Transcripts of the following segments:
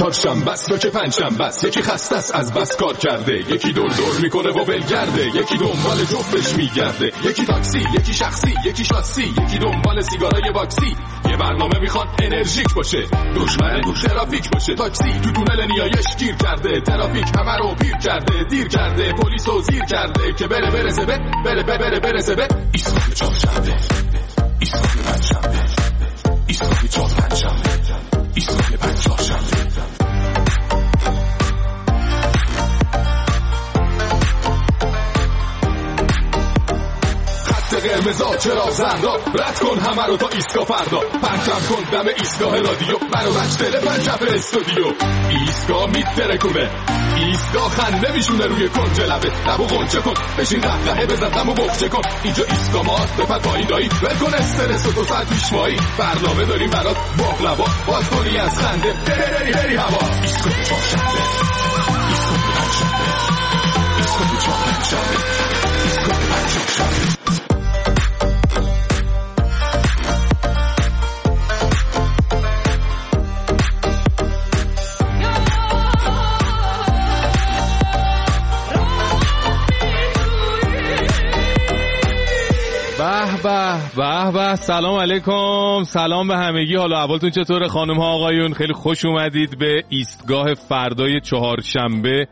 چهارشنبه است یا که پنجشنبه است. یکی خسته است از بس کار کرده، یکی دور میکنه و ولگرده، یکی دنبال جفتش میگرده، یکی تاکسی، یکی شخصی، یکی شاسی، یکی دنبال سیگارای باکسی. یه برنامه میخواد انرژیک باشه، دشمن ترافیک باشه. تاکسی تو تونل نیایش گیر کرده، ترافیک همه رو پیر کرده، دیر کرده، پلیسو زیر کرده که برسه به ایستگاه چهارشنبه، ایستگاه پنجشنبه، ایستگاه چهارشنبه، ایستگاه پنجشنبه. قرمزا چرا زردا، رد کن همه رو تا ایستگاه فردا. پرچم کن دم ایستگاه رادیو، منو مشتره پنجشنبه استودیو. ایستگاه میترکونه، ایستگاه خنده میشونه روی کنج لبه. لبو غنچه کن، بشین قهقهه بزن، دمو بخچه کن. اینجا ایستگاه ماست، بپر پایین دایی، ول کن استرس و 2 ساعت پیشوایی. برنامه داریم برات باقلوا، باز کنی از خنده بری هوا. ایستگاه چهارشنبه، ایستگاه پنجشنبه، ایستگاه چهارشنبه، ایستگاه پنجشنبه. به سلام علیکم، سلام به همگی. حالا اولتون چطوره خانم ها آقایون؟ خیلی خوش اومدید به ایستگاه فردای چهارشنبه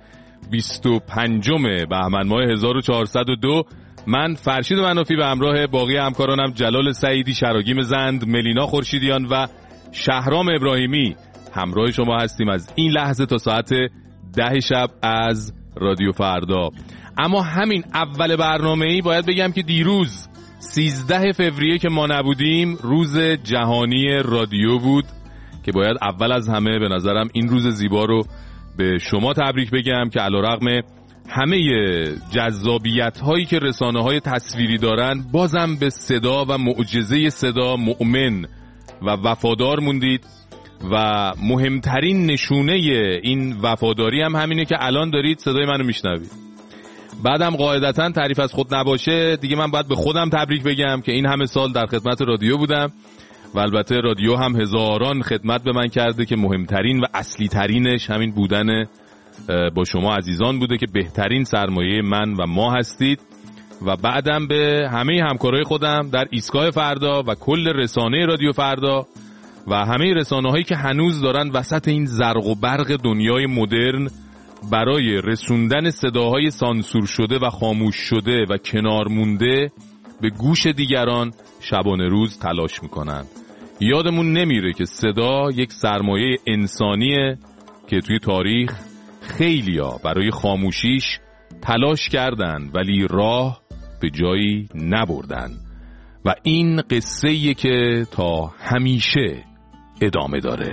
25 بهمن ماه 1402. من فرشید منافی به همراه باقی همکارانم جلال سعیدی، شراگیم زند، ملینا خورشیدیان و شهرام ابراهیمی همراه شما هستیم از این لحظه تا ساعت 10 شب از رادیو فردا. اما همین اول برنامه‌ای باید بگم که دیروز 13 فوریه که ما نبودیم روز جهانی رادیو بود که باید اول از همه به نظرم این روز زیبا رو به شما تبریک بگم که علیرغم همه جذابیت هایی که رسانه های تصویری دارن بازم به صدا و معجزه صدا مؤمن و وفادار موندید و مهمترین نشونه این وفاداری هم همینه که الان دارید صدای منو میشنوید. بعدم قاعدتاً تعریف از خود نباشه دیگه، من باید به خودم تبریک بگم که این همه سال در خدمت رادیو بودم و البته رادیو هم هزاران خدمت به من کرده که مهمترین و اصلی ترینش همین بودن با شما عزیزان بوده که بهترین سرمایه من و ما هستید. و بعدم به همه همکارای خودم در ایستگاه فردا و کل رسانه رادیو فردا و همه رسانه‌هایی که هنوز دارن وسط این زرق و برق دنیای مدرن برای رسوندن صداهای سانسور شده و خاموش شده و کنار مونده به گوش دیگران شبانه روز تلاش میکنن. یادمون نمیره که صدا یک سرمایه انسانیه که توی تاریخ خیلیا برای خاموشیش تلاش کردن ولی راه به جایی نبردن و این قصه‌ایه که تا همیشه ادامه داره.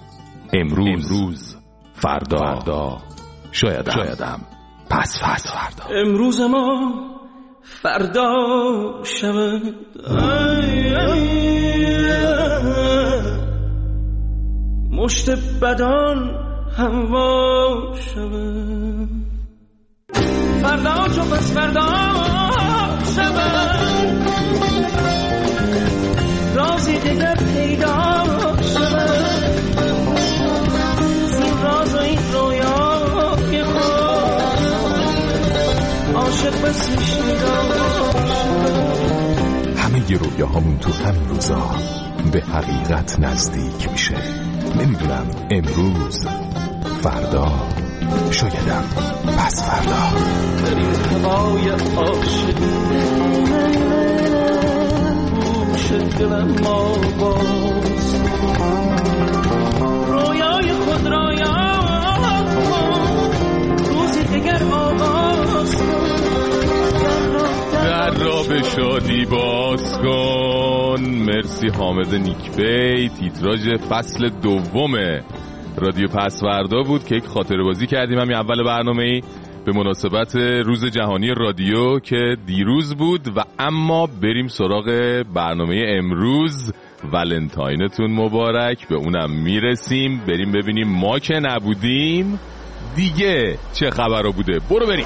امروز فردا شایدم پس فردا. امروز ما فردا شود، مشت بدان هوا شود. فردا چو پس فردا شود، رازی دیگر پیدا شود. این راز و این رویای خود عاشق بسیش همه ی رویاهامون تو همین روزا به حقیقت نزدیک میشه. نمیدونم امروز، فردا، شایدم پس فردا. در این هوای عاشقی گوش دلم ما باز، رویای خود را یاد کن، روزی دیگر آغاز کن، در را به شادی باز کن. مرسی حامد نیکبی. تیتراژ فصل دوم رادیو پس فردا بود که یک خاطره بازی کردیم همین اول برنامه‌ای به مناسبت روز جهانی رادیو که دیروز بود. و اما بریم سراغ برنامه امروز. ولنتاینتون مبارک، به اونم میرسیم. بریم ببینیم ما که نبودیم دیگه چه خبر بوده. برو بریم.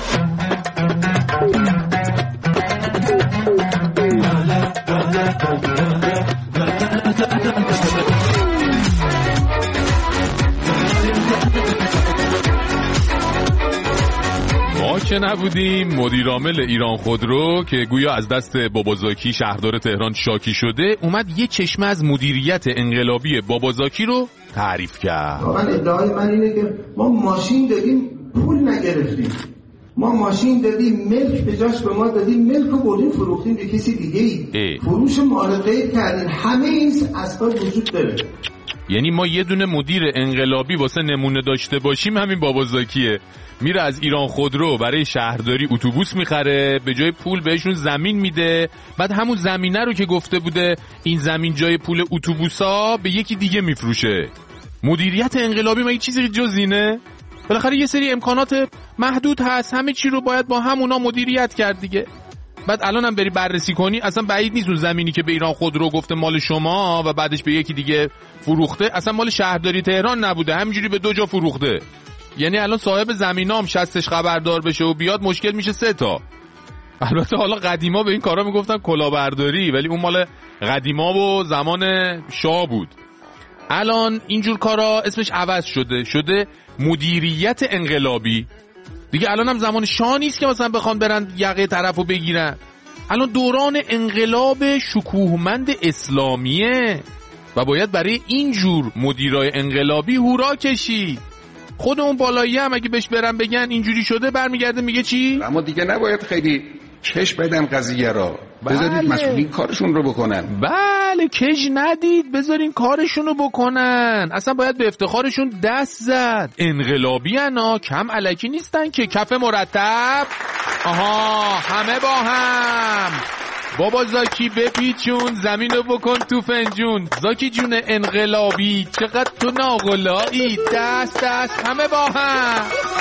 که نبودیم مدیرعامل ایران خودرو که گویا از دست بابازاکی شهردار تهران شاکی شده اومد یه چشمه از مدیریت انقلابی بابازاکی رو تعریف کرد. من ادعای من اینه که ما ماشین دادیم پول نگرفتیم، ما ماشین دادیم ملک به جاش به ما دادیم، ملک رو بردیم فروختیم به کسی دیگه ای. فروش مال غیر کردیم. همه این اسباب وجود داره. یعنی ما یه دونه مدیر انقلابی واسه نمونه داشته باشیم همین بابازاکیه. میره از ایران خودرو برای شهرداری اتوبوس میخره، به جای پول بهشون زمین میده، بعد همون زمینه رو که گفته بوده این زمین جای پول اتوبوسا به یکی دیگه میفروشه. مدیریت انقلابی ما یه چیزی جز اینه؟ بالاخره یه سری امکانات محدود هست، همه چی رو باید با همونا مدیریت کرد دیگه. بعد الانم بری بررسی کنی اصلا بعید نیست اون زمینی که به ایران خودرو گفته مال شما و بعدش به یکی دیگه فروخته اصلا مال شهرداری تهران نبوده، همینجوری به 2 جا فروخته. یعنی الان صاحب زمینام شستش خبردار بشه و بیاد مشکل میشه 3 تا. البته حالا قدیما به این کارا میگفتن کلاهبرداری، ولی اون مال قدیما و زمان شاه بود. الان اینجور کارا اسمش عوض شده مدیریت انقلابی دیگه. الان هم زمان شاه نیست که مثلا بخوان برن یقه طرفو بگیرن. الان دوران انقلاب شکوهمند اسلامیه و باید برای اینجور مدیرای انقلابی هورا کشید. خود اون بالایی هم اگه بهش برن بگن اینجوری شده برمیگرده میگه چی؟ اما دیگه نباید خیلی کش بدم قضیه را، بذارید مسئولین کارشون رو بکنن. بله کش ندید، بذارین کارشون رو بکنن. اصلا باید به افتخارشون دست زد. انقلابی انا کم الکی نیستن که کف مرتب. آها همه با هم. بابا زاکی بپیچون زمین رو بکن تو فنجون. زاکی جون انقلابی چقدر تو ناغلایی. دست همه با هم.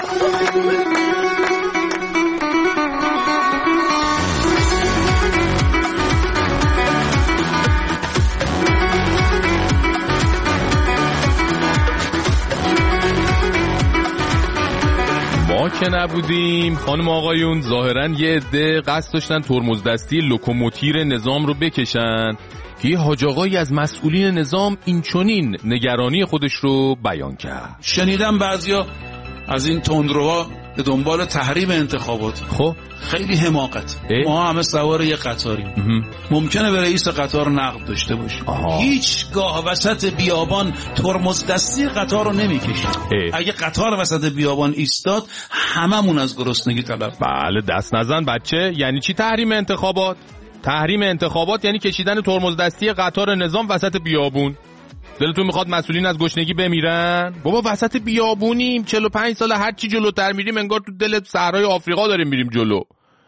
ما که نبودیم خانم آقایون ظاهرا یه عده قصد داشتن ترمزدستی لوکوموتیر نظام رو بکشن که یه حاج آقایی از مسئولین نظام اینچنین نگرانی خودش رو بیان کرد. شنیدم بعضیا از این تندروها به دنبال تحریم انتخابات. خب خیلی حماقت. ما همه سوار یه قطاریم. ممکنه به رئیس قطار نقد داشته باشیم. هیچگاه وسط بیابان ترمز دستی قطار رو نمیکشیم. اگه قطار وسط بیابان ایستاد هممون از گرسنگی تلف. بله دست نزن بچه. یعنی چی تحریم انتخابات؟ تحریم انتخابات یعنی کشیدن ترمز دستی قطار نظام وسط بیابون. دلتون میخواد مسئولین از گشنگی بمیرن؟ بابا وسط بیابونیم 45 سال، هر چی جلوتر میریم انگار تو دل صحرای آفریقا داریم میریم جلو.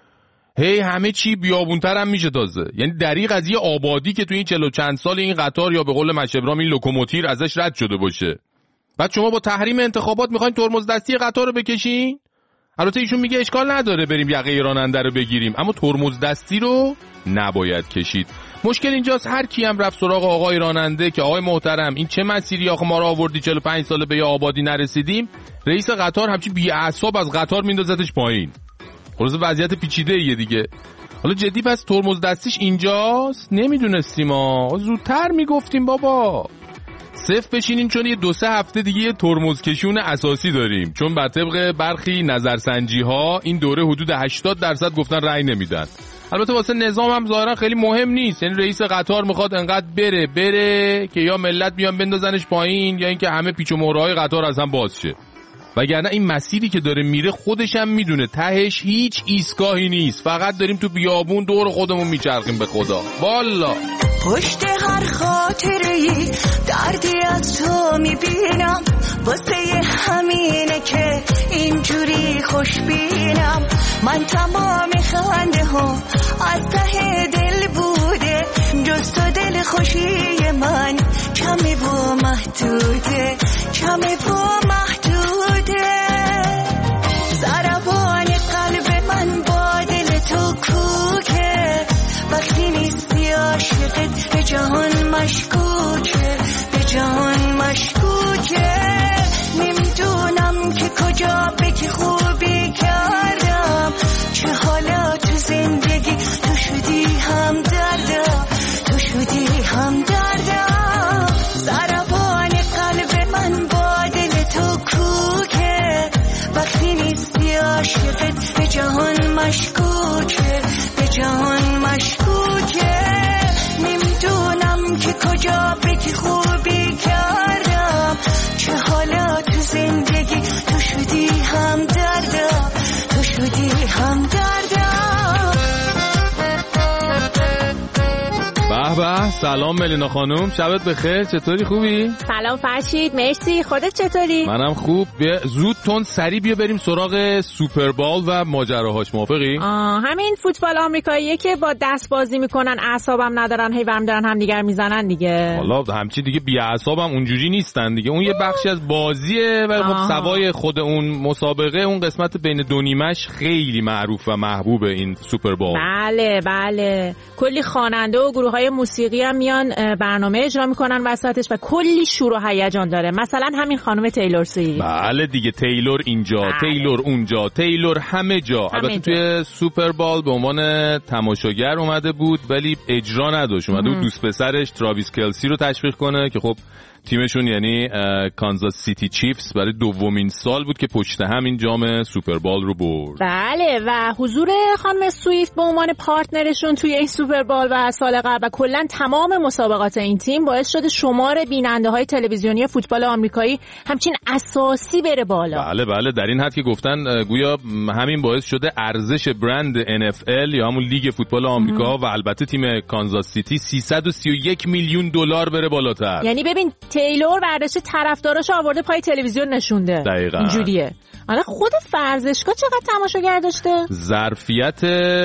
همه چی بیابونتر هم میشه تازه. یعنی دریغ از یه آبادی که تو این 40 و چند سال این قطار یا به قول مشبرام این لوکوموتیر ازش رد شده باشه. بعد شما با تحریم انتخابات میخواین ترمز دستی قطار رو بکشین؟ البته ایشون میگه اشکال نداره بریم یقه راننده رو بگیریم، اما ترمز دستی رو نباید کشید. مشکل اینجاست هر کی هم رفت سراغ آقای راننده که آقای محترم این چه مسیری آخه ما رو آوردی 45 ساله به یه آبادی نرسیدیم، رئیس قطار همچین بی‌اعصاب از قطار میندازتش پایین. خلاص وضعیت پیچیده ایه دیگه. حالا جدی پس ترمز دستیش اینجاست؟ نمیدونستیم زودتر میگفتیم بابا. صف بشینین چون یه 2-3 هفته دیگه یه ترمز کشون اساسی داریم، چون بر طبق برخی نظرسنجی ها این دوره حدود 80% گفتن رأی نمیدن. البته واسه نظام هم ظاهرا خیلی مهم نیست، یعنی رئیس قطار میخواد انقدر بره که یا ملت بیان بندازنش پایین یا اینکه همه پیچ و مهرهای قطار از هم باز شه. وگرنه این مسیری که داره میره خودش هم میدونه تهش هیچ ایستگاهی نیست، فقط داریم تو بیابون دور خودمون میچرخیم به خدا. والا پشت هر خاطره‌ای دردی از تو میبینم، واسه همینه که اینجوری خوشبینم. من تمام خنده ها از ته دل بوده، جز تو دل خوشی من کمی و محدوده، کمی و محدوده. ضربان قلب من با دل تو کوکه، وقتی نیستی عاشقت به جهان مشکوکه، به جهان مشکوکه. نمیدونم که کجا به که خوبی کردم، چه حالا تو زندگی تو شدی هم دردم، تو شدی هم دردم. ضربان قلب من با دل تو کوکه، وقتی نیستی عاشقت به مشکوکه به جهان مشکوکه نمیدونم که کجا بگی خوبی کردم چه حالا تو زندگی تو شدی هم دردم تو شدی هم دردم. به به، سلام ملینا خانم، شبت بخیر، چطوری، خوبی؟ سلام فرشید، مرسی، خودت چطوری؟ منم خوب. زود تون سریع بیا بریم سراغ سوپربال و ماجراهاش، موافقی؟ همین فوتبال آمریکاییه که با دست بازی میکنن، اعصابم ندارن، هی ورم دارن همدیگر میزنن دیگه. حالا همچی دیگه بی اعصابم اونجوری نیستن دیگه، اون یه بخشی از بازیه و خب سوای خود اون مسابقه اون قسمت بین دو نیمش خیلی معروف و محبوب این سوپربال. بله بله، کلی خواننده و گروه‌های موسیقی هم میان برنامه اجرا میکنن وسطش و کلی شور و هیجان داره. مثلا همین خانم تیلور سویفت. بله دیگه، تیلور اینجا، تیلور اونجا، تیلور همه جا. البته توی سوپربال به عنوان تماشاگر اومده بود ولی اجرا نداشت، اومده بود دوست پسرش تراویس کلسی رو تشویق کنه که خب تیمشون یعنی کانزاس سیتی چیفز برای دومین سال بود که پشت هم این جام سوپربال رو برد. بله، و حضور خانم سویفت به عنوان پارتنرشون توی این سوپربال و سال قبل و کلا تمام مسابقات این تیم باعث شده شمار بیننده‌های تلویزیونی فوتبال آمریکایی همچین اساسی بره بالا. بله بله، در این حد که گفتن گویا همین باعث شده ارزش برند NFL یا همون لیگ فوتبال آمریکا و البته تیم کانزاس سیتی 331 میلیون دلار بره بالاتر. یعنی ببین تیلور برداشته طرفداراشو آورده پای تلویزیون نشونده. دقیقاً اینجوریه. حالا خود ورزشگاه چقدر تماشاگر داشته؟ ظرفیت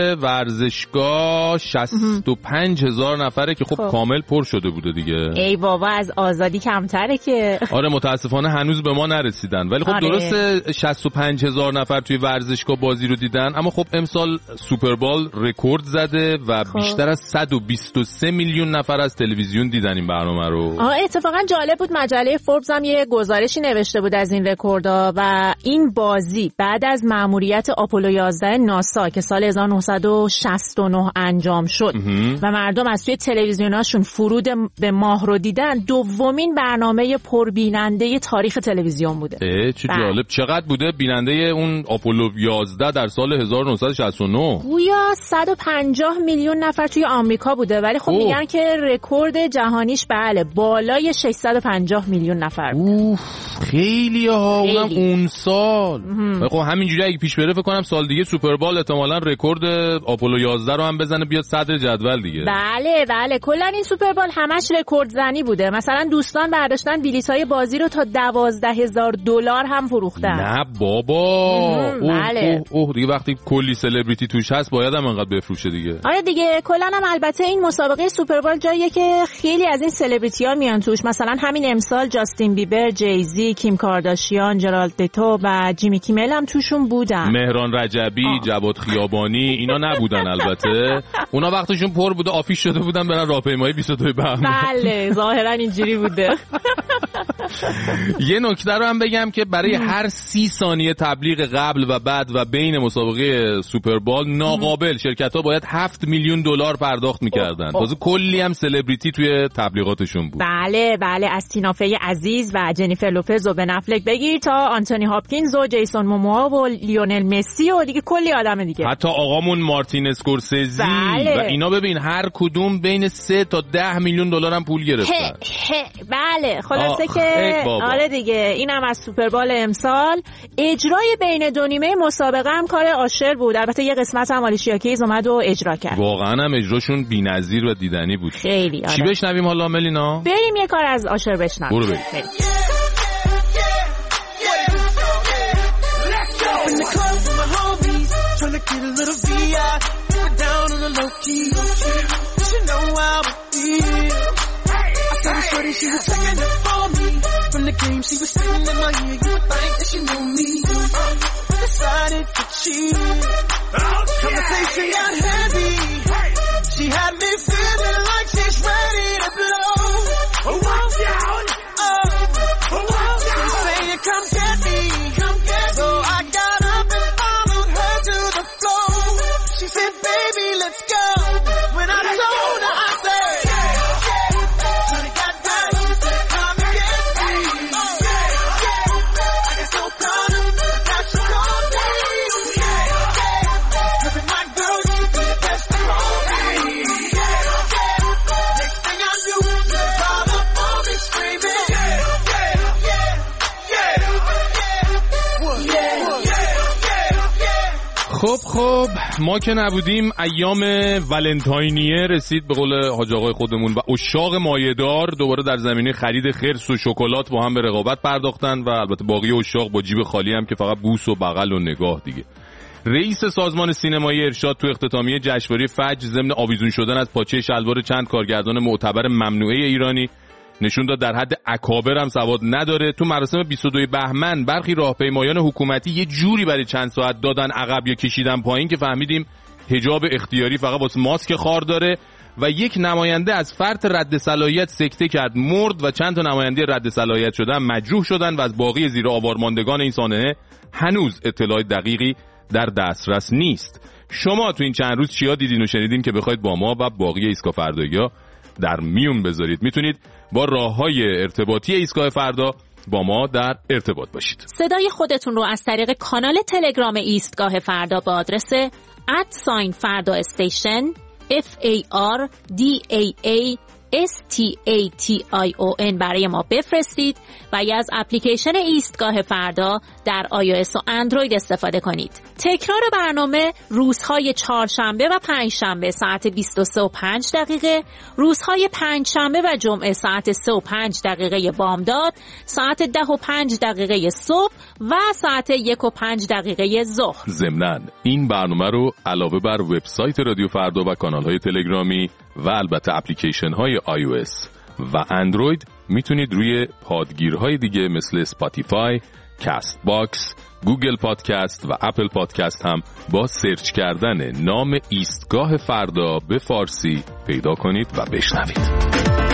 ورزشگاه 65,000 نفره که خب کامل پر شده بوده دیگه. ای بابا، از آزادی کمتره که. آره متاسفانه هنوز به ما نرسیدن ولی خب درسته 65,000 نفر توی ورزشگاه بازی رو دیدن، اما خب امسال سوپربال رکورد زده و بیشتر از 123 میلیون نفر از تلویزیون دیدن این برنامه رو. اتفاقا جالب بود، مجله فوربس هم یه گزارشی نوشته بود از این رکوردها و این بازی بعد از مأموریت آپولو 11 ناسا که سال 1969 انجام شد و مردم از توی تلویزیوناشون فرود به ماه رو دیدن، دومین برنامه پربیننده تاریخ تلویزیون بوده. چه جالب. چقدر بوده بیننده اون آپولو 11 در سال 1969؟ گویا 150 میلیون نفر توی آمریکا بوده ولی خب میگن که رکورد جهانیش بله بالای 650 میلیون نفر بوده. خیلی ها، اونم اون سال. خب همینجوری اگه پیش بره فکر کنم سال دیگه سوپربال احتمالاً رکورد آپولو 11 رو هم بزنه بیاد صدر جدول دیگه. بله بله، کلا این سوپربال همش رکورد زنی بوده. مثلا دوستان برداشتن بلیط‌های بازی رو تا $12,000 هم فروختن. نه بابا. بله. دیگه وقتی کلی سلبریتی توش هست باید هم انقدر بفروشه دیگه. آره دیگه، کلا هم البته این مسابقه سوپربال جاییه که خیلی از این سلبریتی‌ها میان توش. مثلا همین امسال جاستین بیبر، جی زی، کیم کارداشیان، جرالد لتو و جیمی کیمل هم توشون بودن. مهران رجبی، جواد خیابانی اینا نبودن البته. اونا وقتشون پر بوده، آفیش شده بودن برن راهپیمایی 22 بهمن. بله ظاهرا اینجوری بوده. یه نکته رو هم بگم که برای هر 30 ثانیه تبلیغ قبل و بعد و بین مسابقه سوپربال ناقابل شرکت‌ها باید 7 میلیون دلار پرداخت می‌کردن. تازه کلی هم سلبریتی توی تبلیغاتشون بود. بله بله، از تینا فی عزیز و جنیفر لوپز و بن افلک بگیر تا آنتونی هاپکینز و جیسون موموا و لیونل مسی و دیگه کلی آدم دیگه. حتی آقامون مارتین اسکورسزی و اینا ببین هر کدوم بین 3 تا 10 میلیون دلار هم پول گرفتن. بله خلاصه که آره دیگه، اینم از سوپربال امسال. اجرای بین دو نیمه مسابقه هم کار آشر بود. البته یه قسمت هم آلیشیا کیز اومد و اجرا کرد. واقعا هم اجراشون بی‌نظیر و دیدنی بود. خیلی. چی بشنویم حالا ملینا؟ بریم یه کار از آشر بشنویم. برو بریم. In the club with my homies, tryna get a little VI, but down on the low key. You know how I feel. I saw the shorty, she was singing it for me. From the game, she was singing in my ear. You would think that she knew me. Decided to cheat. Conversation got heavy. She had me feeling like she's ready to blow. Oh, watch out! Oh, watch out! She's saying, come get me, come get me. So I got up and followed her to the floor. She said, baby, let's go. When I told her, I said, till it got right, come and get me. I got so caught up, now she called me. Cause خب ما که نبودیم ایام ولنتاینیه رسید به قول حاج آقای خودمون و عشاق مایه‌دار دوباره در زمینه خرید خرس و شکلات با هم به رقابت پرداختن و البته باقی عشاق با جیب خالی هم که فقط بوس و بغل و نگاه دیگه. رئیس سازمان سینمایی ارشاد تو اختتامیه جشنواره فجر ضمن آویزون شدن از پاچه شلوار چند کارگردان معتبر ممنوعه ایرانی نشون داد در حد اکابر هم سواد نداره. تو مراسم 22 بهمن برخی راهپیمایان حکومتی یه جوری برای چند ساعت دادن عقب یا کشیدن پایین که فهمیدیم حجاب اختیاری فقط واسه ماسک خار داره و یک نماینده از فرط رد صلاحیت سکته کرد مرد و چند تا نماینده رد صلاحیت شدن مجروح شدن و از باقی زیر آوار ماندگان این سانحه هنوز اطلاع دقیقی در دسترس نیست. شما تو این چند روز چیا دیدین و شنیدین که بخواید با ما و باقی ایستگاه فردایا در میون بذارید؟ میتونید با راه‌های ارتباطی ایستگاه فردا با ما در ارتباط باشید. صدای خودتون رو از طریق کانال تلگرام ایستگاه فردا به آدرس @فردا استیشن FARDAASTATION برای ما بفرستید و یا از اپلیکیشن ایستگاه فردا در iOS و اندروید استفاده کنید. تکرار برنامه روزهای چهارشنبه و پنجشنبه ساعت 23:05، روزهای پنجشنبه و جمعه ساعت 3:05 بامداد، ساعت 10:05 صبح و ساعت 1:05 ظهر. ضمناً این برنامه رو علاوه بر وبسایت رادیو فردا و کانال‌های تلگرامی و البته اپلیکیشن‌های iOS و اندروید میتونید روی پادگیرهای دیگه مثل اسپاتیفای، کست باکس، گوگل پادکست و اپل پادکست هم با سرچ کردن نام ایستگاه فردا به فارسی پیدا کنید و بشنوید.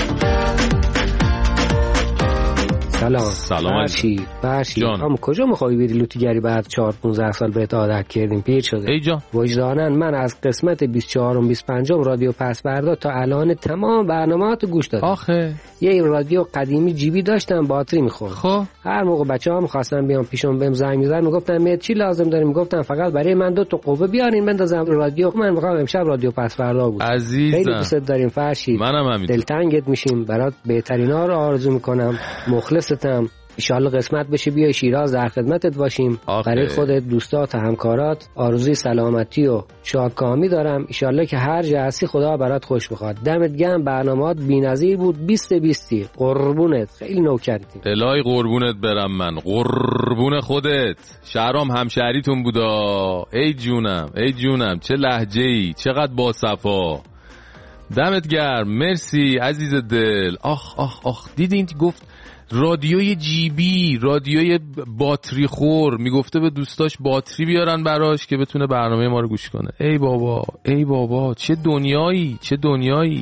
سلام فرشید هم کجا میخوایی بری لوتیگری بعد 4-15 سال بهت عادت کردیم پیر شده ای جان وجدانن من از قسمت 24 و 25 رادیو پس فردا تا الان تمام برنامه‌هات گوش دادم. آخه یه رادیو قدیمی جیبی داشتم باتری میخورد. خب هر موقع بچه‌ها می‌خواستن بیان پیشم بهم زنگ می‌زدن میگفتم میاد چی لازم داریم؟ میگفتم فقط برای من 2 تا قوه بیارین بندازم رادیو. من می‌خوام امشب رادیو پس فردا گوش. عزیزم خیلی دوست داریم فرشید. منم همینطور. دلتنگت میشیم برات بهترینا رو آرزو می‌کنم. مخلصتم. ایشالله قسمت بشه بیای شیراز در خدمتت باشیم. برای خودت، دوستات و همکارات آرزوی سلامتی و شادکامی دارم. ایشالله که هر جا هستی خدا برات خوش بخواد. دمت گرم، برنامه‌ات بی‌نظیر بود. 20 قربونت، خیلی نوکرتی. الهی قربونت برم، من قربون خودت. شهرام همشهریتون بودا. ای جونم چه لهجه‌ای، چقدر با صفا. دمت گرم، مرسی عزیز دل. آخ دیدین گفت رادیوی جیبی، رادیوی باتری خور، میگفته به دوستاش باتری بیارن براش که بتونه برنامه ما رو گوش کنه. ای بابا چه دنیایی.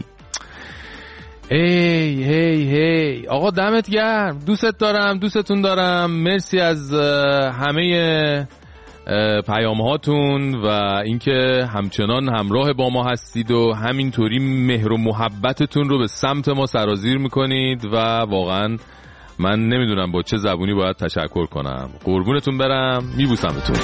هی آقا دمت گرم، دوستتون دارم. مرسی از همه پیام هاتون و اینکه همچنان همراه با ما هستید و همینطوری مهر و محبتتون رو به سمت ما سرازیر میکنید و واقعا من نمیدونم با چه زبونی باید تشکر کنم. قربونتون برم، میبوسمتون.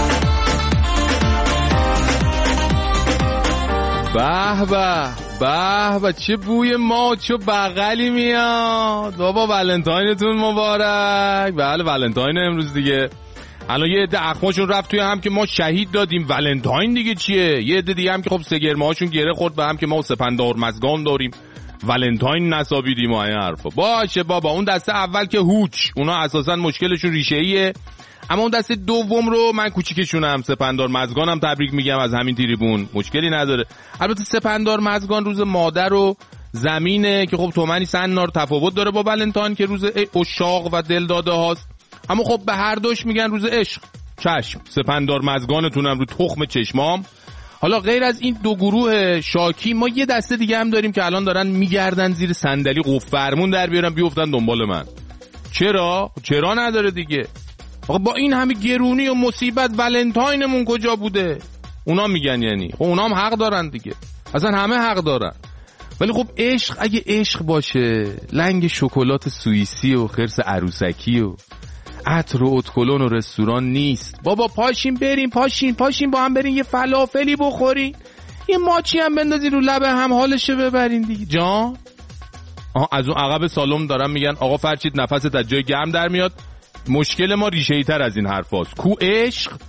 به چه بوی ماچ و بغلی میاد. بابا ولنتاینتون مبارک. بله ولنتاین امروز دیگه. الان یه عده اخماشون رفت توی هم که ما شهید دادیم. ولنتاین دیگه چیه؟ یه عده دیگه هم که خب سگرمه هاشون گره خورد به هم که ما سپندار مزگان داریم، ولنتاین نصابیدیم و این حرفا. باشه بابا، اون دسته اول که هوچ، اونا اساسا مشکلشون ریشه‌ایه. اما اون دسته دوم رو من کوچیکشونم، سپندار مزگانم تبریک میگم از همین تریبون، مشکلی نداره. البته سپندار مزگان روز مادر و زمینه که خب تومنی سنار تفاوت داره با ولنتاین که روز عشاق و دلداده هاست. اما خب به هر دوش میگن روز عشق. چشم، سپندار مزگانتونم رو تخم چشمام. حالا غیر از این دو گروه شاکی، ما یه دسته دیگه هم داریم که الان دارن میگردن زیر صندلی قفل فرمون در بیارن بیفتن دنبال من. چرا نداره دیگه. آقا با این همه گرونی و مصیبت ولنتاینمون کجا بوده؟ اونا میگن یعنی خب اونا هم حق دارن دیگه، اصلا همه حق دارن. ولی خب عشق اگه عشق باشه، لنگ شکلات سوئیسی و خرس عروسکی و عطر و اتکلون و رستوران نیست. بابا پاشین بریم، پاشین با هم بریم یه فلافلی بخورین، یه ماچی هم بندازین رو لب هم، حالشو ببرین دیگه. جان از اون عقب سالم دارن میگن آقا فرشید نفست از جای گرم در میاد. مشکل ما ریشه‌ای تر از این حرفاست. کو عشق؟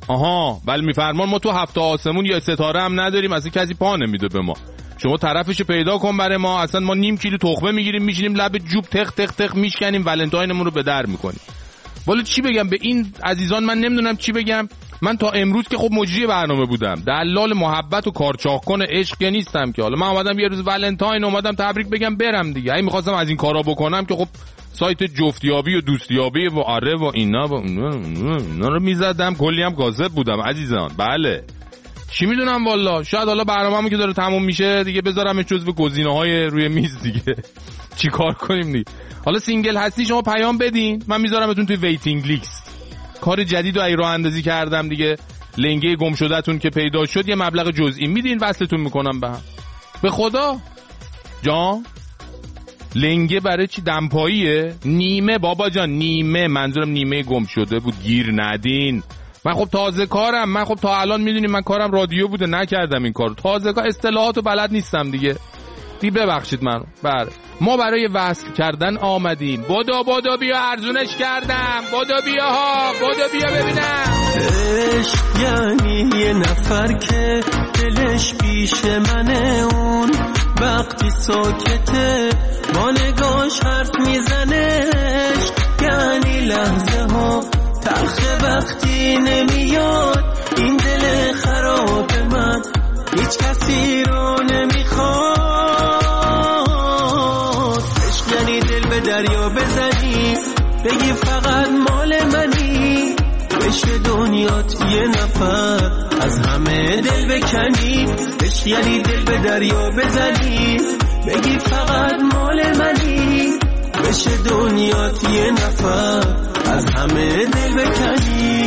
آها ولی میفرمان ما تو 7 آسمون یا ستاره هم نداریم، اصلا کسی پا نمیده به ما. شما طرفشو پیدا کن برای ما، اصلا ما نیم کیلو تخمه میگیریم میشینیم لب جوب تق تق تق میشکنیم ولنتاینمون رو به در میکنیم. والا چی بگم به این عزیزان، من نمیدونم چی بگم. من تا امروز که خب مجری برنامه بودم، دلال محبت و کارچاق کن عشق که نیستم که. حالا من اومدم یه روز ولنتاین اومدم تبریک بگم برم دیگه. اگه می‌خواستم از این کارا بکنم که خب سایت جفتیابی و دوستیابی و آره و اینا رو میزدم، کلی هم کاذب بودم عزیزان. بله چی میدونم والا، شاید حالا برنامه‌مون که داره تموم میشه دیگه بذارم جزو گزینه‌های روی میز دیگه. چی کار کنیم دیگه. حالا سینگل هستی شما پیام بدین، من میذارمتون توی ویتینگ لیست. کار جدید رو راه اندازی کردم دیگه. لنگه گم شدهتون که پیدا شد یه مبلغ جزئی میدین وصلتون میکنم به هم. به خدا جان لنگه برای چی؟ دمپاییه؟ نیمه بابا جان نیمه، منظورم نیمه گم شده بود، گیر ندین. من خب تازه کارم، من خب تا الان میدونیم من کارم رادیو بوده نکردم این کارو، تازه کار اصطلاحاتو بلد نیستم دیگه ببخشید منو. بله ما برای وصل کردن آمدیم. بدو بیا ارزونش کردم، بدو بیا ها، بدو بیا ببینم. عشق یعنی یه نفر که دلش پیش منه، اون وقتی ساکته با نگاش حرف میزنه. عشق یعنی لحظه ها تلخ وقتی نمیاد، این دل خراب من هیچ کسی رو نمیخواد. عشق یعنی دل به دریا بزنی بگی فقط مال منی، بشه دنیات یه نفر از همه دل بکنی. عشق یعنی دل به دریا بزنی بگی فقط مال منی، بشه دنیات یه نفر از همه دل بکنی.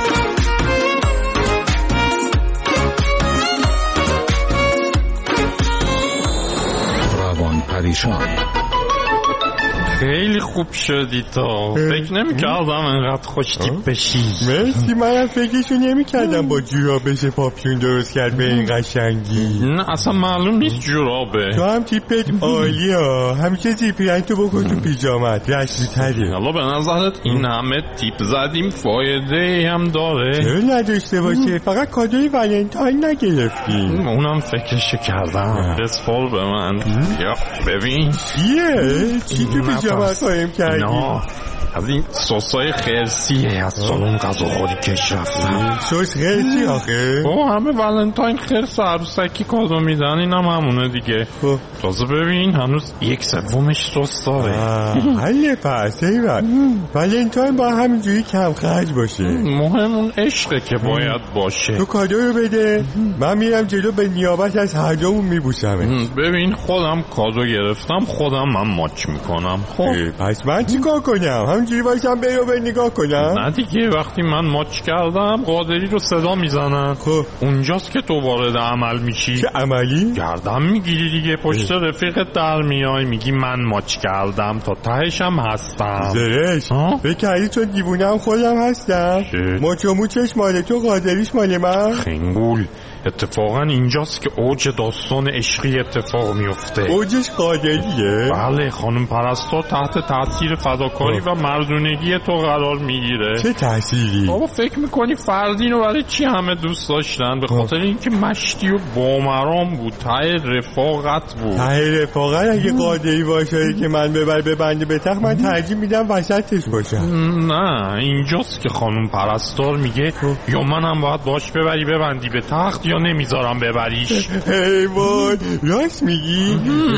روان پریشان. خیلی خوب شدی تو، فکر نمی‌کردم انقدر خوش تیپ بشی. مرسی، منم فکرشو نمی‌کردم با جورابش پاپیون درست کرد به این قشنگی. نه اصلا معلوم نیست جورابه. تو هم تیپت عالیه، همیشه تیپیرنگ تو بکن تو پیجامت رشتی تری. حالا به نظرت این همه تیپ زدیم فایده هم داره؟ چرا نداشته باشه، فقط کادوی ولنتاین نگرفتیم. اونم فکرشو کردم، بسپار به من. یا ببین چی تو پیجامت قایم کردی؟ از این سسای خرسیه، از سالن غذا خوری کش رفتم. سس خرسی آخه؟ همه ولنتاین خرس عروسکی کادو میدن، اینم همونه دیگه. تازه ببین هنوز 1/3 سس داره. حله پس ایوان ولنتاین با همینجوری کم خرج باشه. مهم اون عشقه که باید باشه. تو کادو رو بده، من میرم جلو به نیابت از هر دومون میبوسمه. ببین خودم کادو گرفتم، خودم من ماچ میکنم. پس من چی کار کنم؟ همینجوری باشم برو به نگاه کنم؟ نه دیگه، وقتی من ماچ کردم قادری رو صدا میزنن. اونجاست که تو وارد عمل میشی. چه عملی؟ گردن میگیری دیگه، پشت رفیقت در میای میگی من ماچ کردم، تا تهش هم هستم. زرش بکردی چون دیوونم خودم هستم. ماچ و موچش مال تو، قادریش مال من. خنگول، اتفاقا اینجاست که اوج داستان عشقی اتفاق میفته. اوجش قادریه؟ بله، خانم پرستار تحت تاثیر فداکاری و مردونگی تو قرار میگیره. چه تأثیری؟ بابا فکر میکنی فردین رو برای چی همه دوست داشتن؟ به خاطر اینکه مشتی و بامرام بود، ته رفاقت بود. ته رفاقت اگه قادری باشه که من ببنده به تخت، من ترجیح میدم وسطش باشم. نه اینجاست که خانم پرستار میگه یا منم باید باش ببندی به تخت یا نمیذارم ببریش. حیوان راست میگی؟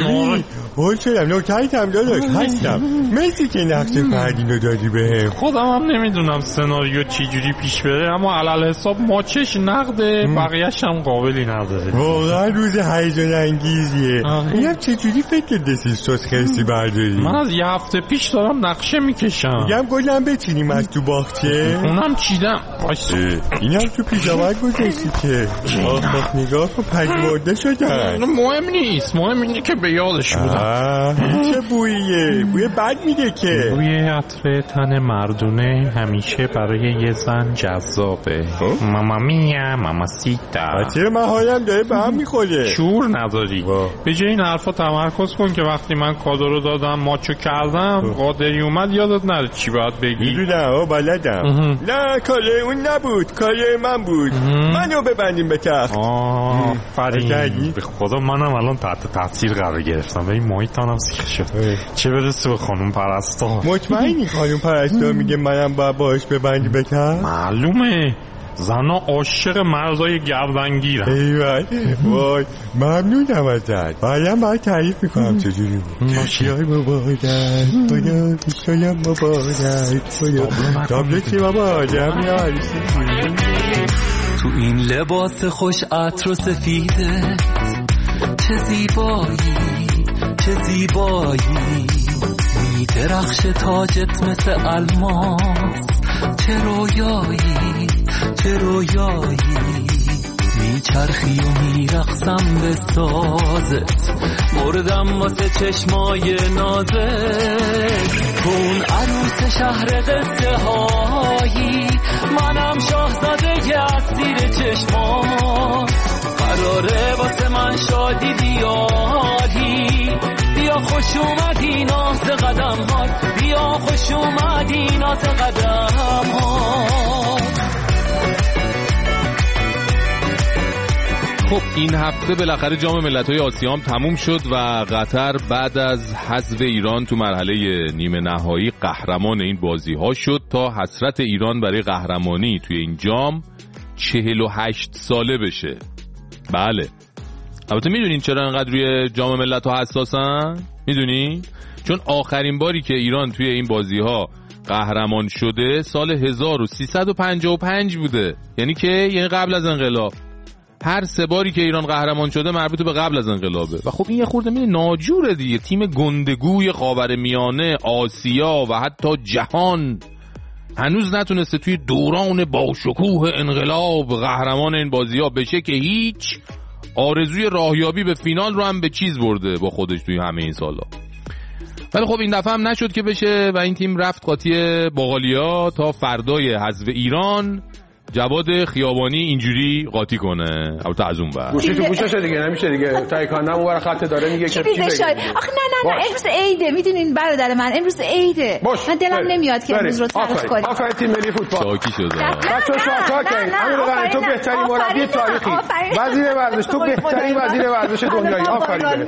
بول شدم، نکته‌ایت هم داداش هستم. مرسی که نقش فردین رو دادی بهم. خودم هم نمیدونم سناریو چی جوری پیش بره، اما علل حساب ماچش نقده، بقیه‌ش هم قابلی نداره. واقعا روز هیجان انگیزیه. میگم چه جوری فکر دستی سس خرسی برداری؟ من از یه هفته پیش دارم نقشه میکشم. میگم گلم بچینیم از تو باغچه. اونم چیدم. اینم تو پیجامت گذاشتی که آخ نگاه کن پژمرده شدن. مهم نیست، مهم اینه که به یادش بودم. چه بوییه؟ بوی بد میده که. بوی عطر تن مردونه همیشه برای یه زن جذابه. ماما میا ماما سیتا. چرا من حالم داره به هم میخوره؟ شور نداری. به جای این حرفا تمرکز کن که وقتی من کادو رو دادم ماچو کردم قادری اومد یادت نره چی باید بگی. میدونم بلدم. نه کاره اون نبود، کاره من بود. منو ببندیم به تخت. فرین به خدا منم الان تحت تاثیر قرار گرفتم و این محیطانم سیخ شد. چه برسه به خانم پرستار. مطمئنی خانم پرستار میگه منم باهاش ببندی به تخت؟ معلومه زنا عاشق مردای گردنگیرن. ایوای وای ممنونم ازت. بعدم باید تعریف میکنم چجوری بود. کشیای مبادر خدا کشایم مبادر خدا تابلتی بابا آدم یا عریسی. تو این لباس خوش عطر و سفیده چه زیبایی چه زیبایی میدرخش تاجت مثل الماس چه رویایی چه رویایی میچرخی و میرقصم به سازت مردم واسه چشمای نازت کن عروس شهر قصه هایی منم شاهزاده اسیر چشمات قراره واسه من شادی بیاری بیا خوش اومدی ناز قدم هات بیا خوش اومدی ناز قدم هات. خب این هفته بالاخره جام ملت‌های آسیا هم تموم شد و قطر بعد از حذف ایران تو مرحله نیمه نهایی قهرمان این بازی‌ها شد تا حسرت ایران برای قهرمانی توی این جام 48 ساله بشه. بله البته میدونین چرا انقدر روی جام ملت‌ها حساسن؟ میدونین؟ چون آخرین باری که ایران توی این بازی‌ها قهرمان شده سال 1355 بوده، یعنی قبل از انقلاب. هر سه باری که ایران قهرمان شده مربوط به قبل از انقلابه و خب این یه خورده ناجوره دیگه. تیم گندگوی خاورمیانه، آسیا و حتی جهان هنوز نتونسته توی دوران باشکوه انقلاب قهرمان این بازی‌ها بشه که هیچ. آرزوی راهیابی به فینال رو هم به چیز برده با خودش توی همه این سالا. ولی خب این دفعه هم نشد که بشه و این تیم رفت قاطی باقالیا تا فردای حذف ایران جواد خیابانی اینجوری قاطی کنه. البته از اون بر گوشی تو گوششه دیگه نمیشه دیگه. تایکاندم اون ور خط داره میگه که چی بگه. آخه نه امروز عیده میدونین برادر من امروز عیده. من دلم نمیاد که امروز رو تلخ کنیم. آفرین تیم ملی فوتبال شاکی شده. بچه‌ها شاکر همین تو بهترین مربی تاریخی وزیر ورزش تو بهترین وزیر ورزش دنیایی. آفرین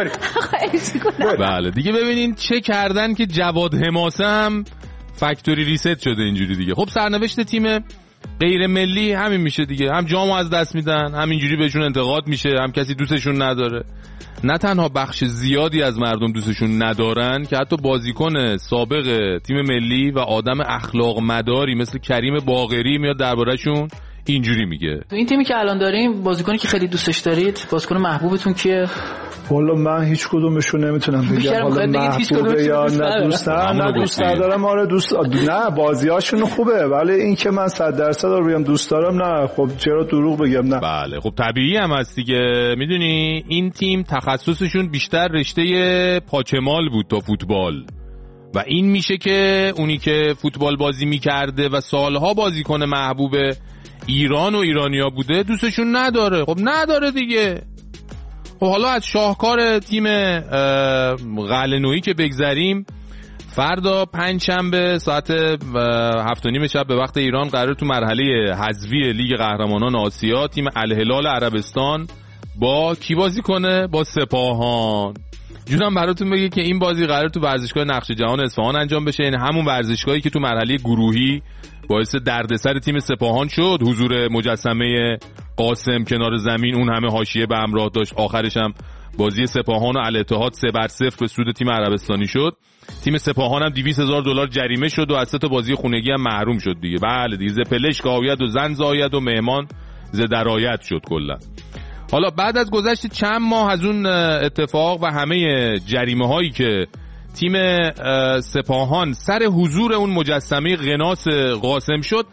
بریم. بله دیگه ببینین چه کردن که جواد حماسه هم فکتوری ریست شده اینجوری دیگه. خب سرنوشت تیم غیر ملی همین میشه دیگه. هم جامو از دست میدن، همینجوری بهشون انتقاد میشه، هم کسی دوستشون نداره. نه تنها بخش زیادی از مردم دوستشون ندارن که حتی بازیکن سابق تیم ملی و آدم اخلاق مداری مثل کریم باقری میاد درباره‌شون اینجوری میگه. تو این تیمی که الان داریم بازیکنی که خیلی دوستش دارید، بازیکن محبوبتون کیه؟ والا من هیچ کدومشون نمیتونم بگم. حالا محبوبه یا نه دوست ندارم. آره نه بازیاشون خوبه ولی این که من 100% رو بگم دوست دارم نه. خب چرا دروغ بگم؟ نه بله خب طبیعی هم هست دیگه. میدونی این تیم تخصصشون بیشتر رشته پاچمال بود تا فوتبال و این میشه که اونی که فوتبال بازی میکرده و سالها بازیکن محبوب ایران و ایرانیا بوده دوستشون نداره. خب نداره دیگه. خب حالا از شاهکار تیم قلعه‌نویی که بگذریم، فردا پنجشنبه ساعت 7:30 شب به وقت ایران قرار تو مرحله حذفی لیگ قهرمانان آسیا تیم الهلال عربستان با کی بازی کنه؟ با سپاهان. جونم براتون بگه که این بازی قرار تو ورزشگاه نقش جهان اصفهان انجام بشه، یعنی همون ورزشگاهی که تو مرحله گروهی باعث دردسر تیم سپاهان شد. حضور مجسمه قاسم کنار زمین اون همه حاشیه به همراه داشت. آخرش هم بازی سپاهان و الاتحاد 3-0 به سود تیم عربستانی شد. تیم سپاهان هم $200,000 جریمه شد و از 3 بازی خونگی هم محروم شد دیگه. بله دیگه پلشک آید و زن زاید و مهمان ز درایت شد کلا. حالا بعد از گذشت چند ماه از اون اتفاق و همه جریمه هایی که تیم سپاهان سر حضور اون مجسمه قناس قاسم شد،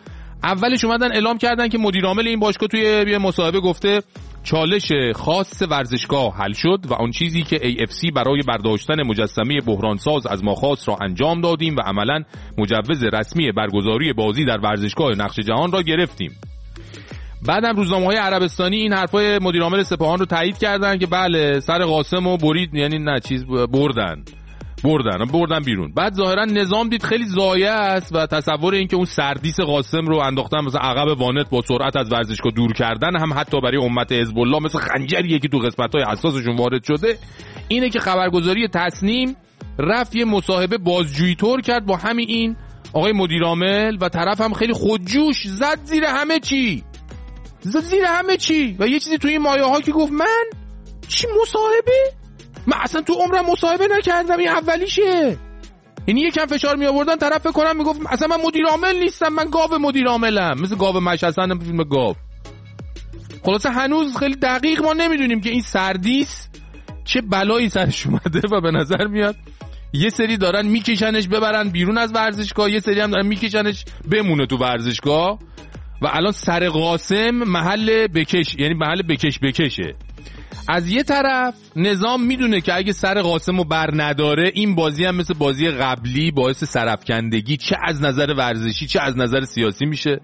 اولش اومدن اعلام کردن که مدیر عامل این باشگاه توی یه مصاحبه گفته چالش خاص ورزشگاه حل شد و آن چیزی که AFC برای برداشتن مجسمه بحرانساز از ما خواست را انجام دادیم و عملاً مجوز رسمی برگزاری بازی در ورزشگاه نقش جهان را گرفتیم. بعدم روزنامه‌های عربستانی این حرفای مدیر عامل سپاهان رو تایید کردن که بله سر قاسم رو برید، یعنی نه چیز بردن بیرون. بعد ظاهرا نظام دید خیلی ضایع است و تصور این که اون سردیس قاسم رو انداختن مثلا عقب وانت با سرعت از ورزشگاه دور کردن هم حتی برای امت حزب الله مثل خنجریه که تو قسمت‌های حساسشون وارد شده، اینه که خبرگزاری تصنیم رفت یه مصاحبه بازجویی طور کرد با همین این آقای مدیر عامل و طرف هم خیلی خودجوش زد زیر همه چی و یه چیزی توی این مایه‌ها که گفت من چی مصاحبه؟ من اصلا تو عمرم مصاحبه نکردم، این اولیشه. یعنی یکم فشار می آوردن طرف فکر کنم میگفت اصلا من مدیر عامل نیستم، من گاو مدیر عاملم، مثل گاو مش اصلا فیلم گاو. خلاصه هنوز خیلی دقیق ما نمیدونیم که این سردیس چه بلایی سرش اومده و به نظر میاد یه سری دارن میکشنش ببرن بیرون از ورزشگاه، یه سری هم دارن میکشنش بمونه تو ورزشگاه و الان سر قاسم محل بکشه. از یه طرف نظام میدونه که اگه سر قاسم رو بر نداره این بازی هم مثل بازی قبلی باعث سرافکندگی چه از نظر ورزشی چه از نظر سیاسی میشه.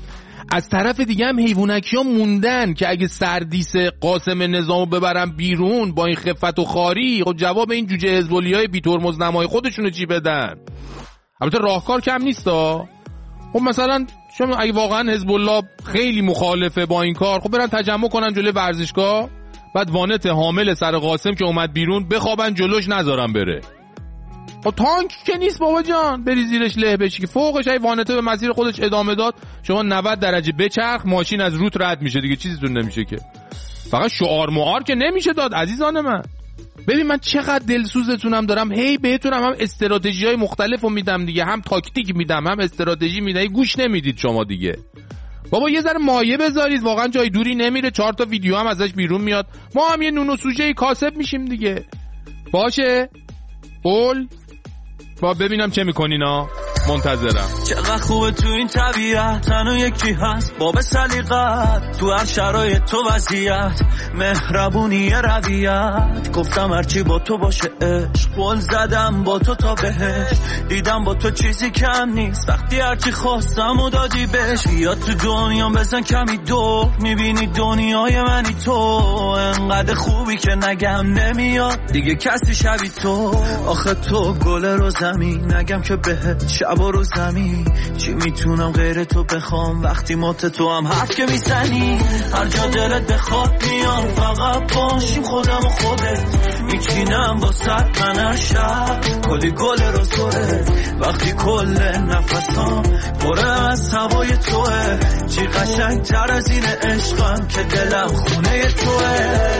از طرف دیگه هم حیوانکی ها موندن که اگه سردیس قاسم نظام رو ببرن بیرون با این خفت و خاری، خب جواب این جوجه حزب‌الله های بی ترمز نمای خودشونو چی بدن؟ البته راهکار کم نیستا. خب مثلا شما اگه واقعا حزب الله خیلی مخالفه با این کار، خب برن تجمع کنن جلوی ورزشگاه، بعد وانت حامل سر قاسم که اومد بیرون بخوابن جلوش نذارن بره. خب تانک که نیست بابا جان بری زیرش له بشی که فوقش ای وانته به مسیر خودش ادامه داد، شما 90 درجه بچرخ ماشین از روت رد میشه دیگه، چیزیتون نمیشه که. فقط شعار معار که نمیشه داد عزیزان من. ببین من چقدر دلسوزتونم دارم، هی بهتونم هم استراتژی‌های مختلفو میدم دیگه، هم تاکتیک میدم هم استراتژی میدم، گوش نمیدید شما دیگه. بابا یه ذره مایه بذارید، واقعا جای دوری نمیره، 4 تا ویدیو هم ازش بیرون میاد، ما هم یه نون و سوژه کاسب میشیم دیگه. باشه قول با ببینم چه میکنینا، منتظرم. چقدر خوبه تو این طبیعت تنو یکی هست باب سلیقت، تو هر شرایط تو وضعیت مهربونی رویت، گفتم هرچی با تو باشه عشق، قول زدم با تو تا بهش، دیدم با تو چیزی کم نیست، وقتی هرچی خواستم و دادی بهش، بیا تو دنیا بزن کمی دور، میبینی دنیای منی تو، انقدر خوبی که نگم نمیاد دیگه کسی شبی تو، آخه تو گل رو زمین نگم که بهت شب و رو زمین، چی میتونم غیر تو بخوام وقتی مات تو هم حرف که میزنی، هر جا دلت بخواد میام، فقط باشیم خودم و خودت، میچینم با ست من هر شب کلی گل رو زوره، وقتی کل نفسام پره از هوای توه، چی قشنگ تر از این عشقم که دلم خونه توه.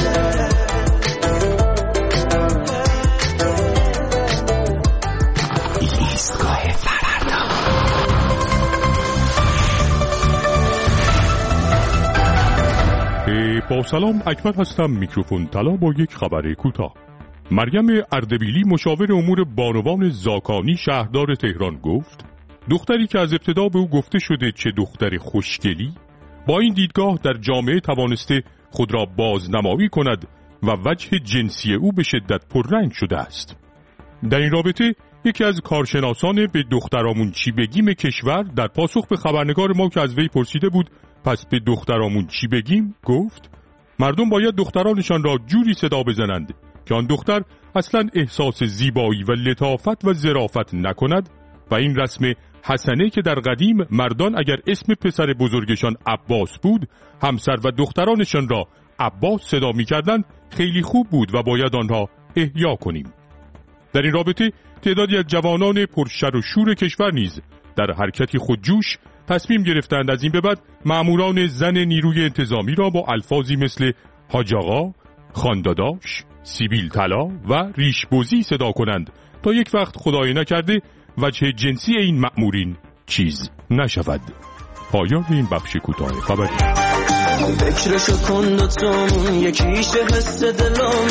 با سلام، اکمل هستم، میکروفون طلا با یک خبر کوتاه. مریم اردبیلی مشاور امور بانوان زاکانی شهردار تهران گفت دختری که از ابتدا به او گفته شده چه دختر خوشگلی، با این دیدگاه در جامعه توانسته خود را بازنمایی کند و وجه جنسی او به شدت پررنگ شده است. در این رابطه یکی از کارشناسان به دخترامون چی بگیم کشور در پاسخ به خبرنگار ما که از وی پرسیده بود پس به دخترامون چی بگیم گفت مردم باید دخترانشان را جوری صدا بزنند که آن دختر اصلا احساس زیبایی و لطافت و ظرافت نکند و این رسم حسنه که در قدیم مردان اگر اسم پسر بزرگشان عباس بود همسر و دخترانشان را عباس صدا می کردند خیلی خوب بود و باید آنها احیا کنیم. در این رابطه تعدادی از جوانان پرشر و شور کشور نیز در حرکتی خودجوش تصمیم گرفتند از این به بعد ماموران زن نیروی انتظامی را با الفاظی مثل حاج آقا، خانداداش، سیبیل طلا و ریشبوزی صدا کنند تا یک وقت خدای نکرده وجه جنسی این مأمورین چیز نشود. پایان این بخش کوتاه خبری. فکرشو کن دوتامون یکیشه حس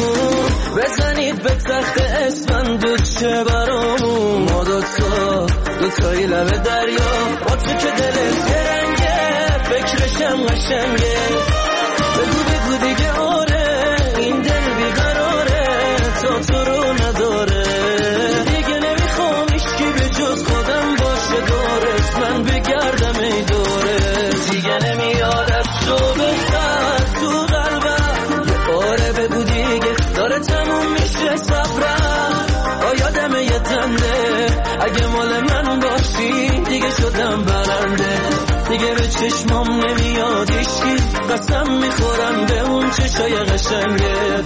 دلامون، بزنید به تخت اسفند چه برامون، ما دوتا دوتایی لبه دریا با تو که دلت درنگه فکرشم قشنگه بگو دیگه آره این دل بیقراره تا تو رو نداره دیگه نمیخوام هیچکی به جز خودم باشه دورت من بگردم ای دوره دیگه نمیاد از تو بخواد تو قلبم یه آره بگو دیگه داره تموم میشه صبرم آیادم یه دنده اگه مال من باشی دیگه شدم برنده دیگه به چشمام نمیاد ایشکی قسم میخورم به اون چشای قشنگه.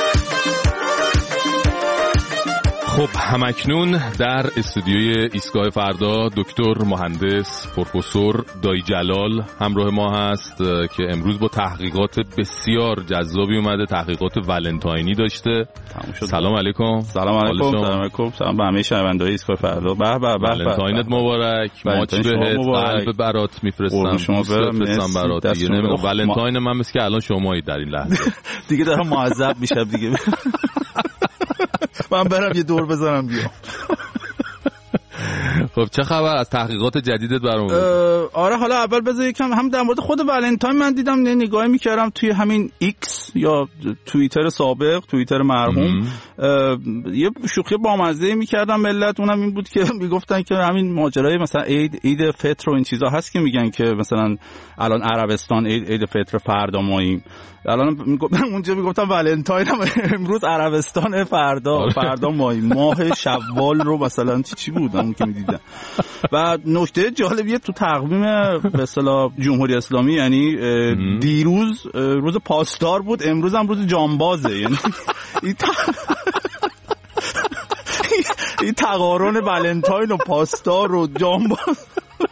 خب همکنون در استودیوی ایستگاه فردا دکتر مهندس پروفسور دایی جلال همراه ما هست که امروز با تحقیقات بسیار جذابی اومده، تحقیقات ولنتاینی داشته. سلام علیکم. سلام علیکم. سلام به همه شنونده‌های ایستگاه فردا. به به به ولنتاینت مبارک. ماچ بهت قلب برات میفرستم. شما بفرستم برات دیگه. نمیدونم ولنتاین من مثل که الان شمایی در این لحظه. دیگه دارم معذب میشم دیگه. من برم یه دور بزنم بیام. خب چه خبر از تحقیقات جدیدت برام؟ آره حالا اول بذار یکم هم در مورد خود ولنتاین من دیدم نگاهی میکردم توی همین ایکس یا توییتر سابق، توییتر مرحوم، یه شوخی بامزه میکردم ملت، اونم این بود که میگفتن که همین ماجرای مثلا عید فطر و این چیزا هست که میگن که مثلا الان عربستان عید فطر فردا ماییم، الان اونجا میگفتن ولنتاین هم امروز عربستان فردا ماییم، ماه شوال رو مثلا چی بود اون که میدیدن. و نکته جالبیه تو تقویم به اصطلاح جمهوری اسلامی یعنی دیروز روز پاسدار بود، امروز هم روز جانبازه، یعنی این تقارن ولنتاین و پاسدار و جانباز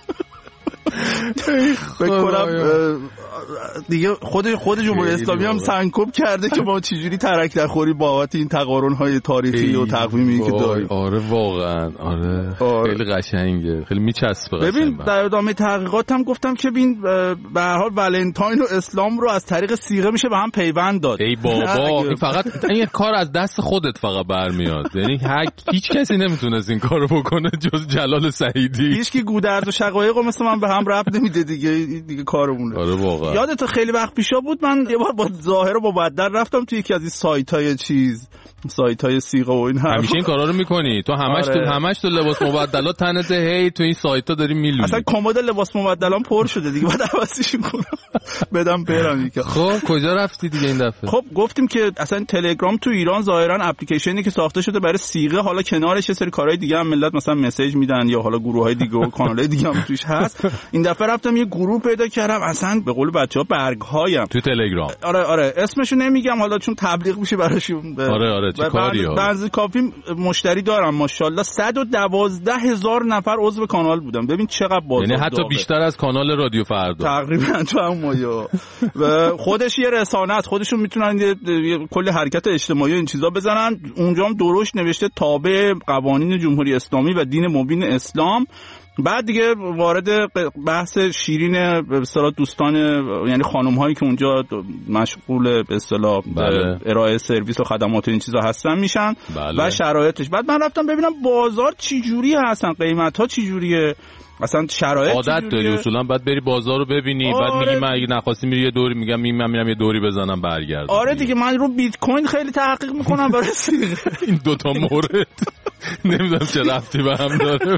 بکنم دیگه خود جمهوری اسلامی هم سنکوب کرده که ما چجوری ترک نخوری بابت این تقارن‌های تاریخی و تقویمی که داریم. آره واقعا آره خیلی قشنگه، خیلی میچسبه. ببین در ادامه تحقیقات هم گفتم که ببین به هر حال ولنتاین و اسلام رو از طریق صیغه میشه به هم پیوند داد. ای بابا این فقط این کار از دست خودت فقط برمیاد، یعنی هیچ کسی نمیتونه این کارو بکنه جز جلال سعیدی. هیچ کی گودرز و شقایق مثل من به هم ربط نمیده دیگه کارمونه. آره واقعا. یادت خیلی وقت پیشا بود من یه بار با ظاهر و مبدل رفتم توی یکی از این سایت‌های صیغه و این همیشه این کارا رو می‌کنی تو همش آره. همش تو لباس مبدلات تنت هی تو این سایت‌ها داری میلونی. اصلا کمد لباس مبدلام پر شده دیگه بعد عوضش کنم بدم برم دیگه. خب کجا رفتی دیگه این دفعه؟ خب گفتیم که اصلا تلگرام تو ایران ظاهرا اپلیکیشنی که ساخته شده برای صیغه، حالا کنارش یه سری کارهای دیگه هم ملت مثلا مسیج میدن یا حالا گروه‌های دیگه و کانال‌های دیگه هم توش هست. این دفعه رفتم یه گروه پیدا کردم اصلا به قول بچه‌ها برگ‌هایم تو تلگرام. آره اسمشو نمیگم حالا چون تبلیغ میشه براشون. آره چه کاریه. بعضی کافی مشتری دارم ماشاءالله 112,000 نفر عضو کانال بودن. ببین چقدر بازار، یعنی حتی بیشتر از کانال رادیو فردا تقریبا تو هم مایا. و خودش یه رسانه است، خودشون میتونن یه کلی حرکت اجتماعی این چیزا بزنن. اونجا هم درشت نوشته تابع قوانین جمهوری اسلامی و دین مبین اسلام. بعد دیگه وارد بحث شیرین به اصطلاح دوستان یعنی خانم هایی که اونجا مشغول به اصطلاح ارائه سرویس و خدمات این چیزا هستن میشن و شرایطش. بعد من رفتم ببینم بازار چی جوری هستن، قیمت ها چی جوریه، اصلا شرایط عادت داری اصولا بعد بری بازار رو ببینی. آره. بعد میگی من اگه نخواستی میری یه دوری، میگم من میرم یه دوری بزنم برگردم. آره دیگه من رو بیت کوین خیلی تحقیق میکنم برای این دوتا مورد نمیدونم چه ربطی به هم داره.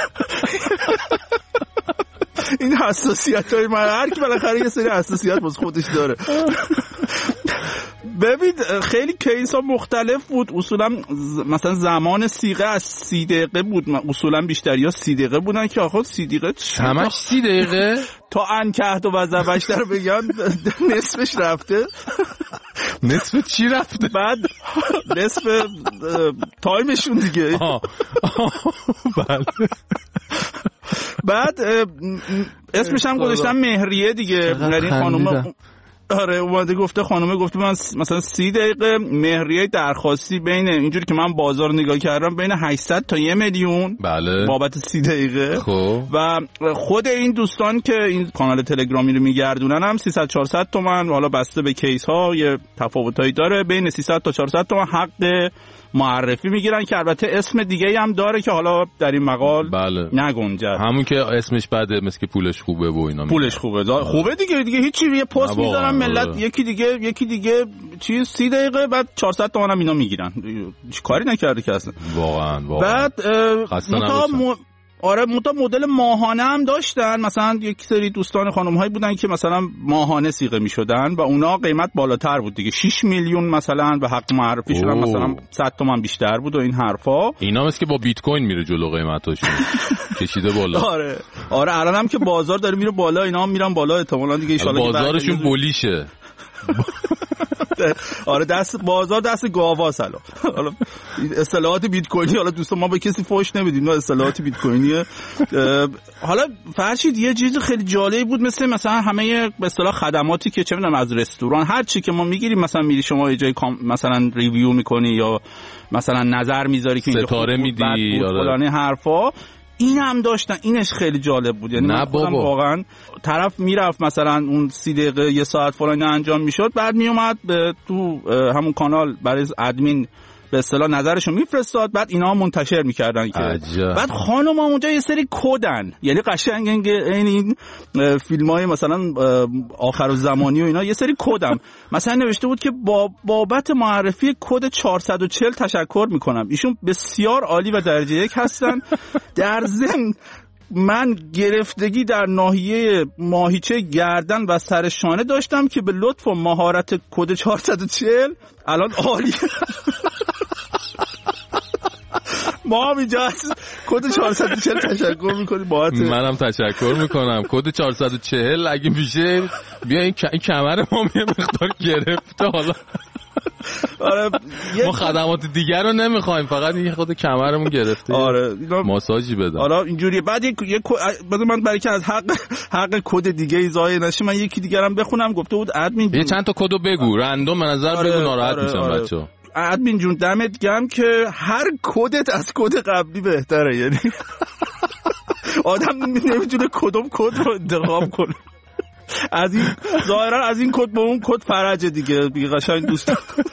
این حساسیت‌های من هر کی بالاخره یه سری حساسیت واسه خودش داره. ببین خیلی کیس ها مختلف بود. اصولا مثلا زمان صیغه از 30 دقیقه بود، اصولا بیشتری ها 30 دقیقه بودن که آخه 30 دقیقه همش 30 دقیقه تا انکهت و وزبشتر بگن نصفش رفته. نصف چی رفته؟ بعد نصف تایمشون دیگه. بله. بعد اسمش هم گذاشتن مهریه دیگه، یعنی خانومه آره اومده گفته خانومه گفته من مثلا 30 دقیقه مهریه درخواستی بین اینجوری که من بازار نگاه کردم بین 800 تا 1 میلیون بله بابت 30 دقیقه. خب و خود این دوستان که این کانال تلگرامی رو میگردونن هم 300 400 تومن، حالا بسته به کیس ها یه تفاوتایی داره، بین 300 تا 400 تومن حق معرفی میگیرن که البته اسم دیگه هم داره که حالا در این مقال بله. نگنجد. همون که اسمش بده مثل که پولش خوبه و اینا. پولش خوبه. خوبه دیگه هیچی، یه پست میذارن ملت یکی دیگه چیز 30 دقیقه بعد 400 تومن هم اینا میگیرن. کاری نکرده که اصلا. واقعا. بعد مدل ماهانه هم داشتن. مثلا یک سری دوستان خانم‌هایی بودن که مثلا ماهانه صیغه می‌شدن و اونا قیمت بالاتر بود دیگه. 6 میلیون مثلا به حق معرفی شدن، مثلا 100 تومن بیشتر بود و این حرفا. اینا مثل که با بیت کوین میره جلو قیمتاشون. کشیده بالا. آره الان هم که بازار داره میره بالا، اینا هم میرن بالا احتمالاً دیگه ان شاءالله بازارشون بولیشه. آره بازار دست گاواست. حالا اصطلاحات بیت کوینی، حالا دوستان ما به کسی فوش نمیدیم، نه اصطلاحات بیت کوینیه. حالا فرشید یه چیز خیلی جالبی بود، مثلا همه به اصطلاح خدماتی که چه میدونم از رستوران هر چی که ما میگیریم، مثلا میری شما یه جای مثلا ریویو میکنی یا مثلا نظر میذاری که ستاره میدی فلان حرفا، این هم داشتن. اینش خیلی جالب بود. یعنی من خودم واقعا طرف میرفت مثلا اون 30 دقیقه یه ساعت فلان انجام میشد، بعد میومد تو همون کانال برای ادمین به اصطلاح نظرشو میفرستاد، بعد اینا منتشر میکردن که بعد خانم اونجا یه سری کدن، یعنی قشنگ این فیلمای مثلا آخرالزمانی و اینا یه سری کدم مثلا نوشته بود که بابت معرفی کد 440 تشکر میکنم، ایشون بسیار عالی و درجه 1 هستن. در ضمن من گرفتگی در ناحیه ماهیچه گردن و سر شانه داشتم که به لطف و مهارت کد 440 الان عالی. ما هم اینجا از کد 440 تشکر میکنیم. منم تشکر میکنم. کد 440 اگه میشه بیا این کمر ما یه مقدار گرفته. حالا ما خدمات دیگر رو نمیخوایم، فقط این خود کمرمون گرفته. ماساژی بده. حالا اینجوریه. بعد من برای که از حق کد دیگه ای ضایع نشه، من یکی دیگرم بخونم. گفته بود ادمین یه چند تا کدو بگو رندوم، به نظر بگو ناراحت میشم بچه‌ها. ادمین جون دمت گرم که هر کدت از کد قبلی بهتره. یعنی آدم نمیتونه کدوم کد رو انتخاب کنه. از این ظاهرا از این کد به اون کد فرجه دیگه قشنگ دوست.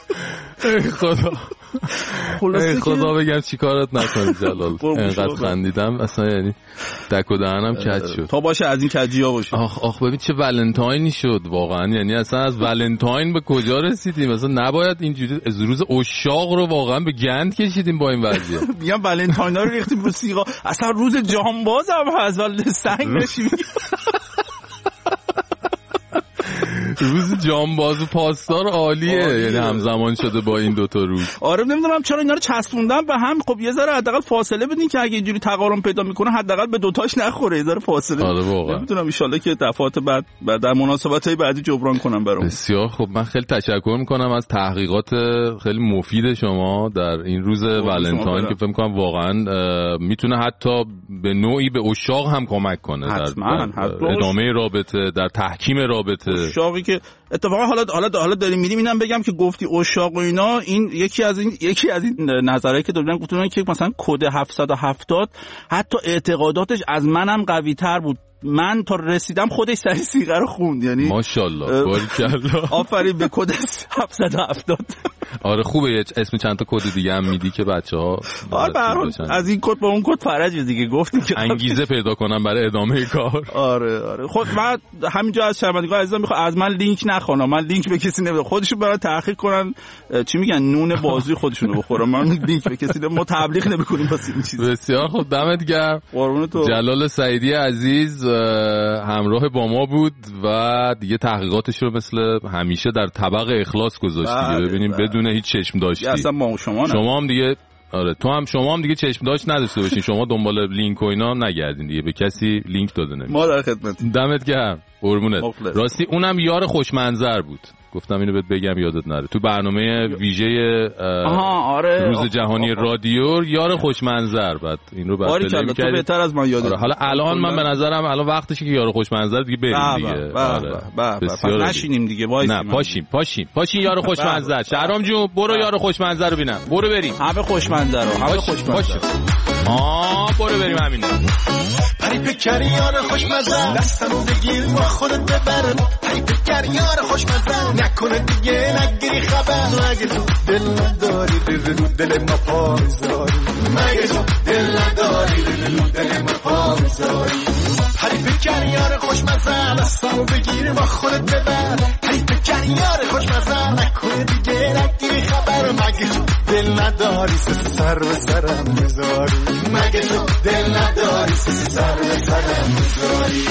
خدا بگم چیکارت نکنی جلال. اینقدر خندیدم اصلا، یعنی دک و دهنم کج شد. تا باشه از این کجیا باشه. آخ ببین چه ولنتاینی شد واقعا. یعنی اصلا از ولنتاین به کجا رسیدیم؟ اصلا نباید اینجوری از روز عشاق رو واقعا به گند کشیدیم با این وضعیت. میگم ولنتاینا رو ریختیم رو سیگار. اصلا روز جهانباز هم هست ولی سنگ نشیم. روز جانباز و پاسدار عالیه. یعنی همزمان شده با این دوتا روز. آره نمیدونم چرا اینا رو چسبوندن به هم. خب یه ذره حداقل فاصله بدین که اگه اینجوری تقارن پیدا میکنه حداقل به دوتاش نخوره. یه ذره فاصله. آره واقعا. نمیدونم ان شاءالله که دفعات بعد در مناسبت‌های بعدی جبران کنم برام. بسیار خب. من خیلی تشکر میکنم از تحقیقات خیلی مفید شما در این روز ولنتاین که فکر میکنم واقعا میتونه حتی به نوعی به عشاق هم کمک کنه در ادامه رابطه، در تحکیم رابطه. عشاقی که اتفاقا حالا داریم میریم اینم بگم که گفتی عشاق و اینا، این یکی از این نظرایی که دادن گفتن که مثلا کد 770 حتی اعتقاداتش از منم قوی تر بود. من تا رسیدم خودش سری سیغه رو خوند. یعنی ماشاءالله باریکلا آفرین به کد 770. آره خوبه اسم چند تا کد دیگه هم میدی که بچه‌ها از این کد به اون کد فرج دیگه گفتیم که انگیزه پیدا کنن برای ادامه کار. آره خود من همینجا از شرمندگان عزیزان میخوام از من لینک نخونم. من لینک به کسی نمیدم. خودشون برای تحقیق کنن چی میگن نون بازی خودشونو بخورن. من لینک به کسی ما تبلیغ نمیکنیم واسه این چیز. بسیار خوب دمت گرم. جلال سعیدی عزیز همراه با ما بود و دیگه تحقیقاتش رو مثل همیشه در طبق اخلاص گذاشت دیگه. ببینیم بدون هیچ چشم داشتی. اصلا ما شما هم دیگه آره شما هم دیگه چشم داشت نداشته باشین. شما دنبال لینک و اینا نگردین دیگه، به کسی لینک داده نمیشه. ما در خدمتیم. دمت گرم قربونت. راستی اونم یار خوش منظر بود. گفتم اینو بهت بگم یادت نره. تو برنامه ویژه روز جهانی رادیو یار خوش منظر بعد این رو بعد تو بهتر از من یادت. حالا الان من به نظرم الان وقتشه که یار خوش منظر دیگه بریم دیگه. آره نشینیم دیگه وایسیم. نه پاشین یار خوش منظر. شهرام جون برو یار خوش منظر رو ببینم. برو بریم. همه خوش منظر رو. همه خوش منظر. برو بریم همین. پری بکری یار خوشمزه دستمو بگیر با خودت ببر. پری بکری یار خوشمزه نکنه دیگه نگیری خبر. مگه تو دل نداری رو دل ما پا میذاری؟ مگه تو دل نداری رو دل ما پا میذاری؟ پری بکری یار خوشمزه دستمو بگیر با خودت ببر. پری بکری یار خوشمزه نکنه دیگه نگیری خبر. مگه تو دل نداری سر به سرم میذاری؟ مگه تو دل نداری سر به سرم میذاری؟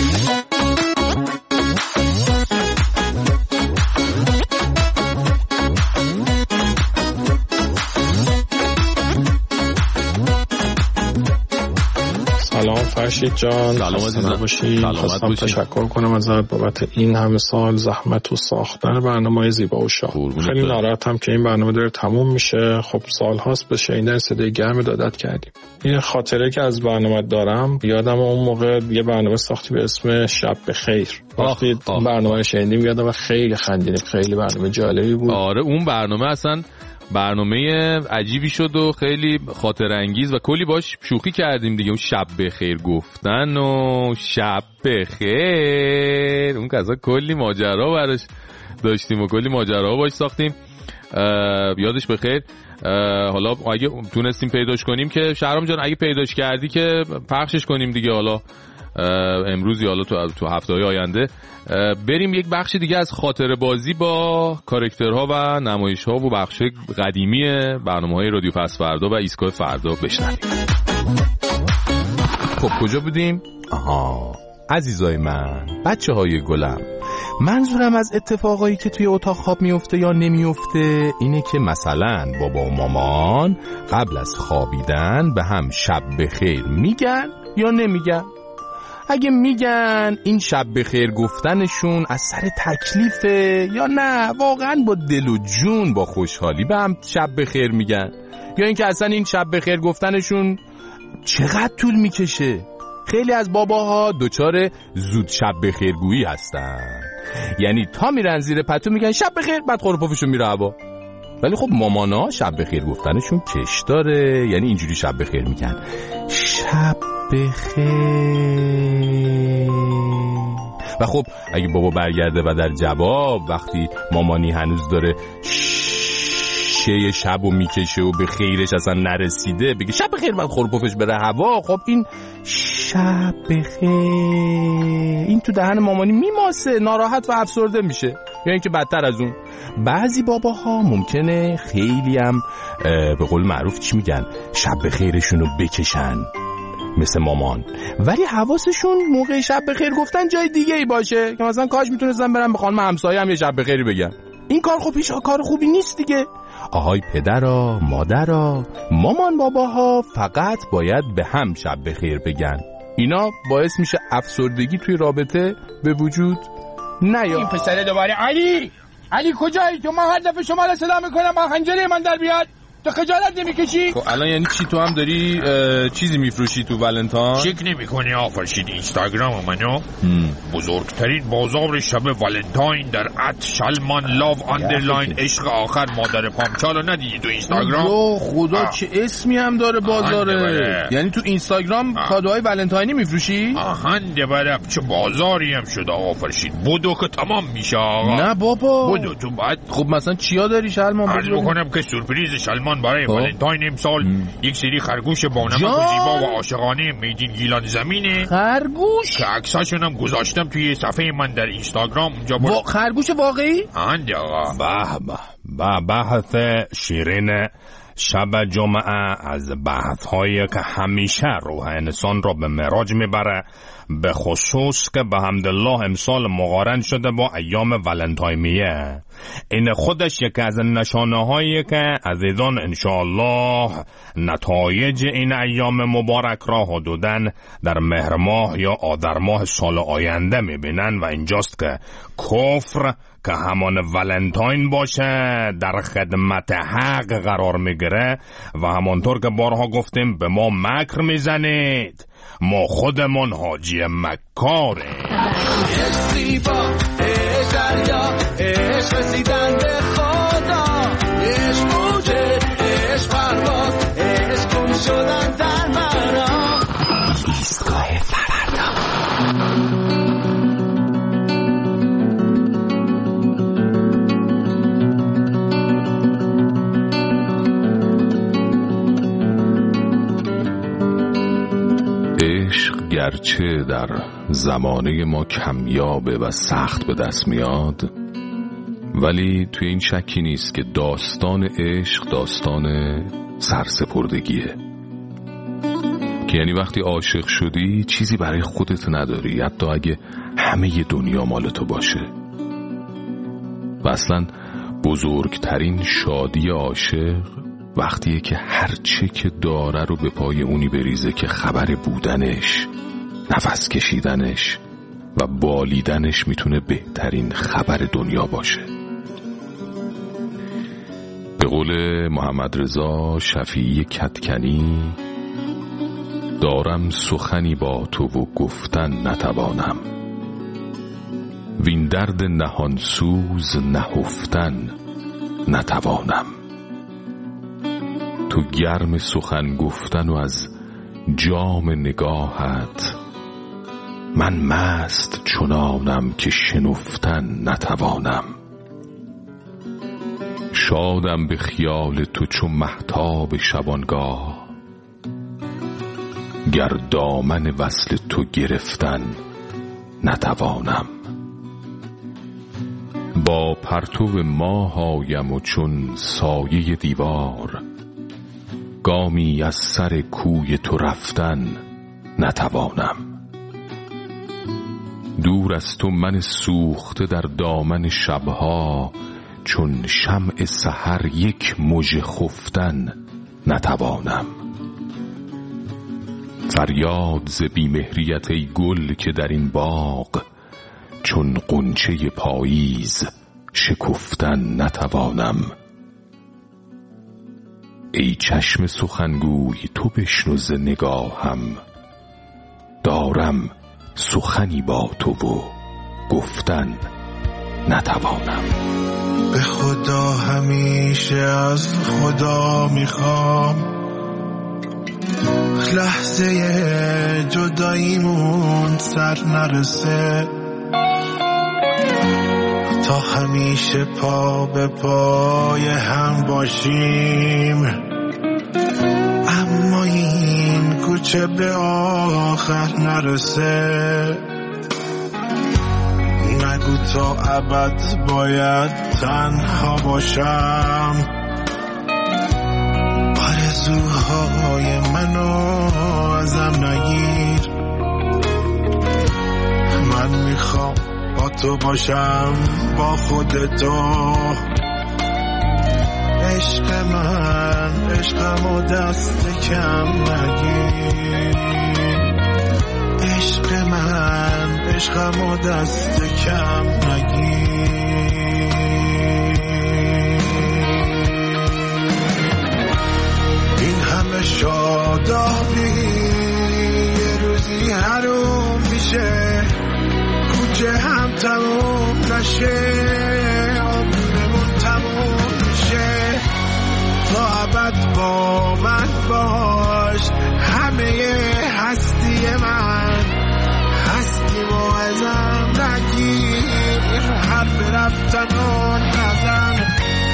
سلام فرشید جان، سلام عزیزم باشی. خواستم تشکر کنم ازت بابت این همه سال زحمت و ساختن برنامه زیبا و شاه. خیلی ناراحتم که این برنامه داره تموم میشه. خب سال هاست به شنیدن صدای گرم دادت کردیم. این خاطره که از برنامه دارم، یادم اون موقع یه برنامه ساختی به اسم شب بخیر. وقتی برنامه رو شنیدیم یادم خیلی خندیدیم، خیلی برنامه جالبی بود. آره اون برنامه اصلا برنامه عجیبی شد و خیلی خاطر انگیز و کلی باش شوخی کردیم دیگه. اون شب بخیر گفتن و شب بخیر اون کسا کلی ماجرا براش داشتیم و کلی ماجرا باش ساختیم. یادش بخیر. حالا اگه تونستیم پیداش کنیم که شهرام جان اگه پیداش کردی که پخشش کنیم دیگه. حالا امروز یا حالا تو هفته‌های آینده بریم یک بخش دیگه از خاطره بازی با کاراکترها و نمایش‌ها و بخش قدیمی برنامه‌های رادیو پس فردا و ایستگاه فردا بشنویم. خب کجا بودیم؟ عزیزای من، بچه‌های گلم، منظورم از اتفاقایی که توی اتاق خواب میفته یا نمیفته اینه که مثلا بابا و مامان قبل از خوابیدن به هم شب بخیر میگن یا نمیگن. اگه میگن این شب بخیر گفتنشون از سر تکلیفه یا نه واقعا با دل و جون با خوشحالی به هم شب بخیر میگن، یا اینکه اصلا این شب بخیر گفتنشون چقدر طول میکشه. خیلی از باباها دوچار زود شب بخیرگویی هستن، یعنی تا میرن زیر پتو میگن شب بخیر بعد خورپفشون میره هوا. ولی خب مامانا شب بخیر گفتنشون کش داره، یعنی اینجوری شب بخیر میگن شب بخیر. و خب اگه بابا برگرده و در جواب وقتی مامانی هنوز داره شه شب و میکشه و به خیرش اصلا نرسیده بگه شب بخیر بعد خورپفش بره هوا، خب این شب بخیر این تو دهن مامانی میماسه، ناراحت و افسرده میشه. یا اینکه بدتر از اون بعضی باباها ممکنه خیلی هم به قول معروف چی میگن شب بخیرشونو بکشن مثل مامان، ولی حواسشون موقع شب بخیر گفتن جای دیگه ای باشه که مثلا کاش میتونستن برن به خانم همسایه هم یه شب بخیری بگن. این کار خب هیچ کار خوبی نیست دیگه. آهای پدرها، مادرها، مامان باباها فقط باید به هم شب بخیر بگن. اینا باعث میشه افسردگی توی رابطه به وجود نیاد. این پسر دوباره علی کجایی؟ تو من هر دفعه شما را صدا میکنم با خنجره من در بیاد تو خجالت نمیکشی؟ خب الان یعنی چی تو هم داری چیزی میفروشی تو ولنتاین؟ شک نمی‌کنی آفرشید اینستاگرام منو؟ بزرگترین بازار شب ولنتاین در @شلمان لاو آندرلاین عشق آخر مادر پامچالو ندیدی تو اینستاگرام؟ یا خدا چه اسمی هم داره بازاره. یعنی تو اینستاگرام کادوهای ولنتاینی میفروشی؟ آهنده برم چه بازاری هم شده آفرشید. بودو که تمام میشه آقا. نه بابا بودو تو بعد. خب مثلا چیا داری شلمان؟ عرض بکنم که سورپرایز شلمان برای ولنتاین امسال یک سری خرگوش با نمک زیبا و عاشقانه میدین گیلان زمینه. خرگوش که عکساشون هم گذاشتم توی صفحه من در اینستاگرام. اونجا خرگوش واقعی؟ آنده آقا. به بحث شیرین شب جمعه از بحث هایی که همیشه روح انسان را به معراج میبره، به خصوص که به حمدالله امسال مقارن شده با ایام ولنتاینیه. این خودش یکی از نشانه هایی که عزیزان انشاءالله نتایج این ایام مبارک را حدوداً در مهر ماه یا آذر ماه سال آینده میبینن و اینجاست که کفر که همان ولنتاین باشه در خدمت حق قرار میگیره و همانطور که بارها گفتیم به ما مکر میزنید، ما خودمون حاجی مکاره. زیبا دریا عشق رسیدن به خدا، عشق موجه عشق پرواز عشق گم شدن در من. ایستگاه فردا. عشق گرچه در زمانه ما کمیابه و سخت به دست میاد، ولی توی این شکی نیست که داستان عشق داستان سرسپردگیه، که یعنی وقتی عاشق شدی چیزی برای خودت نداری، حتی اگه همه دنیا مال تو باشه. و اصلا بزرگترین شادی عاشق وقتیه که هر چه که داره رو به پای اونی بریزه که خبر بودنش، نفس کشیدنش و بالیدنش میتونه بهترین خبر دنیا باشه. به قول محمد رضا شفیعی کدکنی، دارم سخنی با تو و گفتن نتوانم، وین درد نهانسوز نهفتن نتوانم. تو گرم سخن گفتن و از جام نگاهت، من مست چنانم که شنفتن نتوانم. شادم به خیال تو چو مهتاب شبانگاه، گر دامن وصل تو گرفتن نتوانم. با پرتو ماه آیم و چون سایه دیوار، گامی از سر کوی تو رفتن نتوانم. دور از تو من سوخته در دامن شبها، چون شمع سحر یک مژه خفتن نتوانم. فریاد ز بیمهریت ای گل که در این باغ، چون غنچه پاییز شکفتن نتوانم. ای چشم سخنگوی تو بشنو ز نگاهم، دارم سخنی با تو و گفتن نتوانم. به خدا همیشه از خدا میخوام، لحظه جداییمون سر نرسه، تا همیشه پا به پای هم باشیم، اما این کوچه به آخر نرسه. نگو تا ابد باید تنها باشم، آرزوهای منو ازم نگیر. من میخوام با تو باشم، با خودتو. عشق من عشقمو دست کم نگیر. عشق من عشقمو دست کم نگیر. این همه شادابی یه روزی حروم میشه، کوچه هم تموم نشه، عمرمون تموم میشه. تا ابد با من باش، همه هستی من، هستیمو ازم نگیر. حرف رفتن و نزن.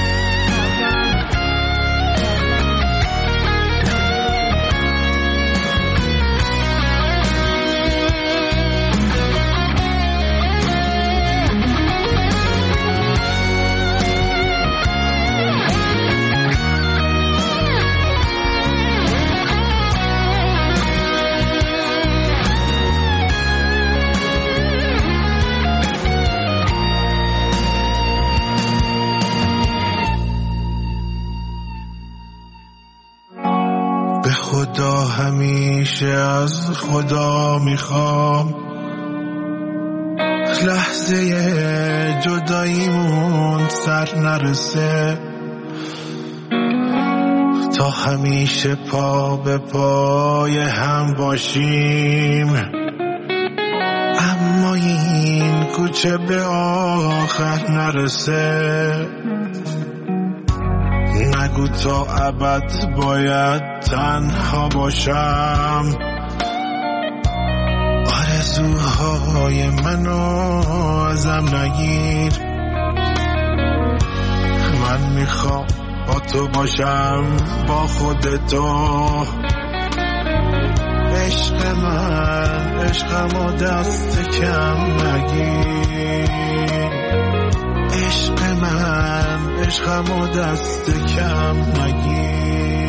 به خدا همیشه از خدا میخوام، لحظه جداییمون سر نرسه، تا همیشه پا به پای هم باشیم، اما این کوچه به آخر نرسه. نگو تا ابد باید تنها باشم، آرزوهای منو ازم نگیر. من میخوام با تو باشم با خودتو. عشق من عشقمو دست کم نگیر. عشق من عشقمو دست کم نگیر.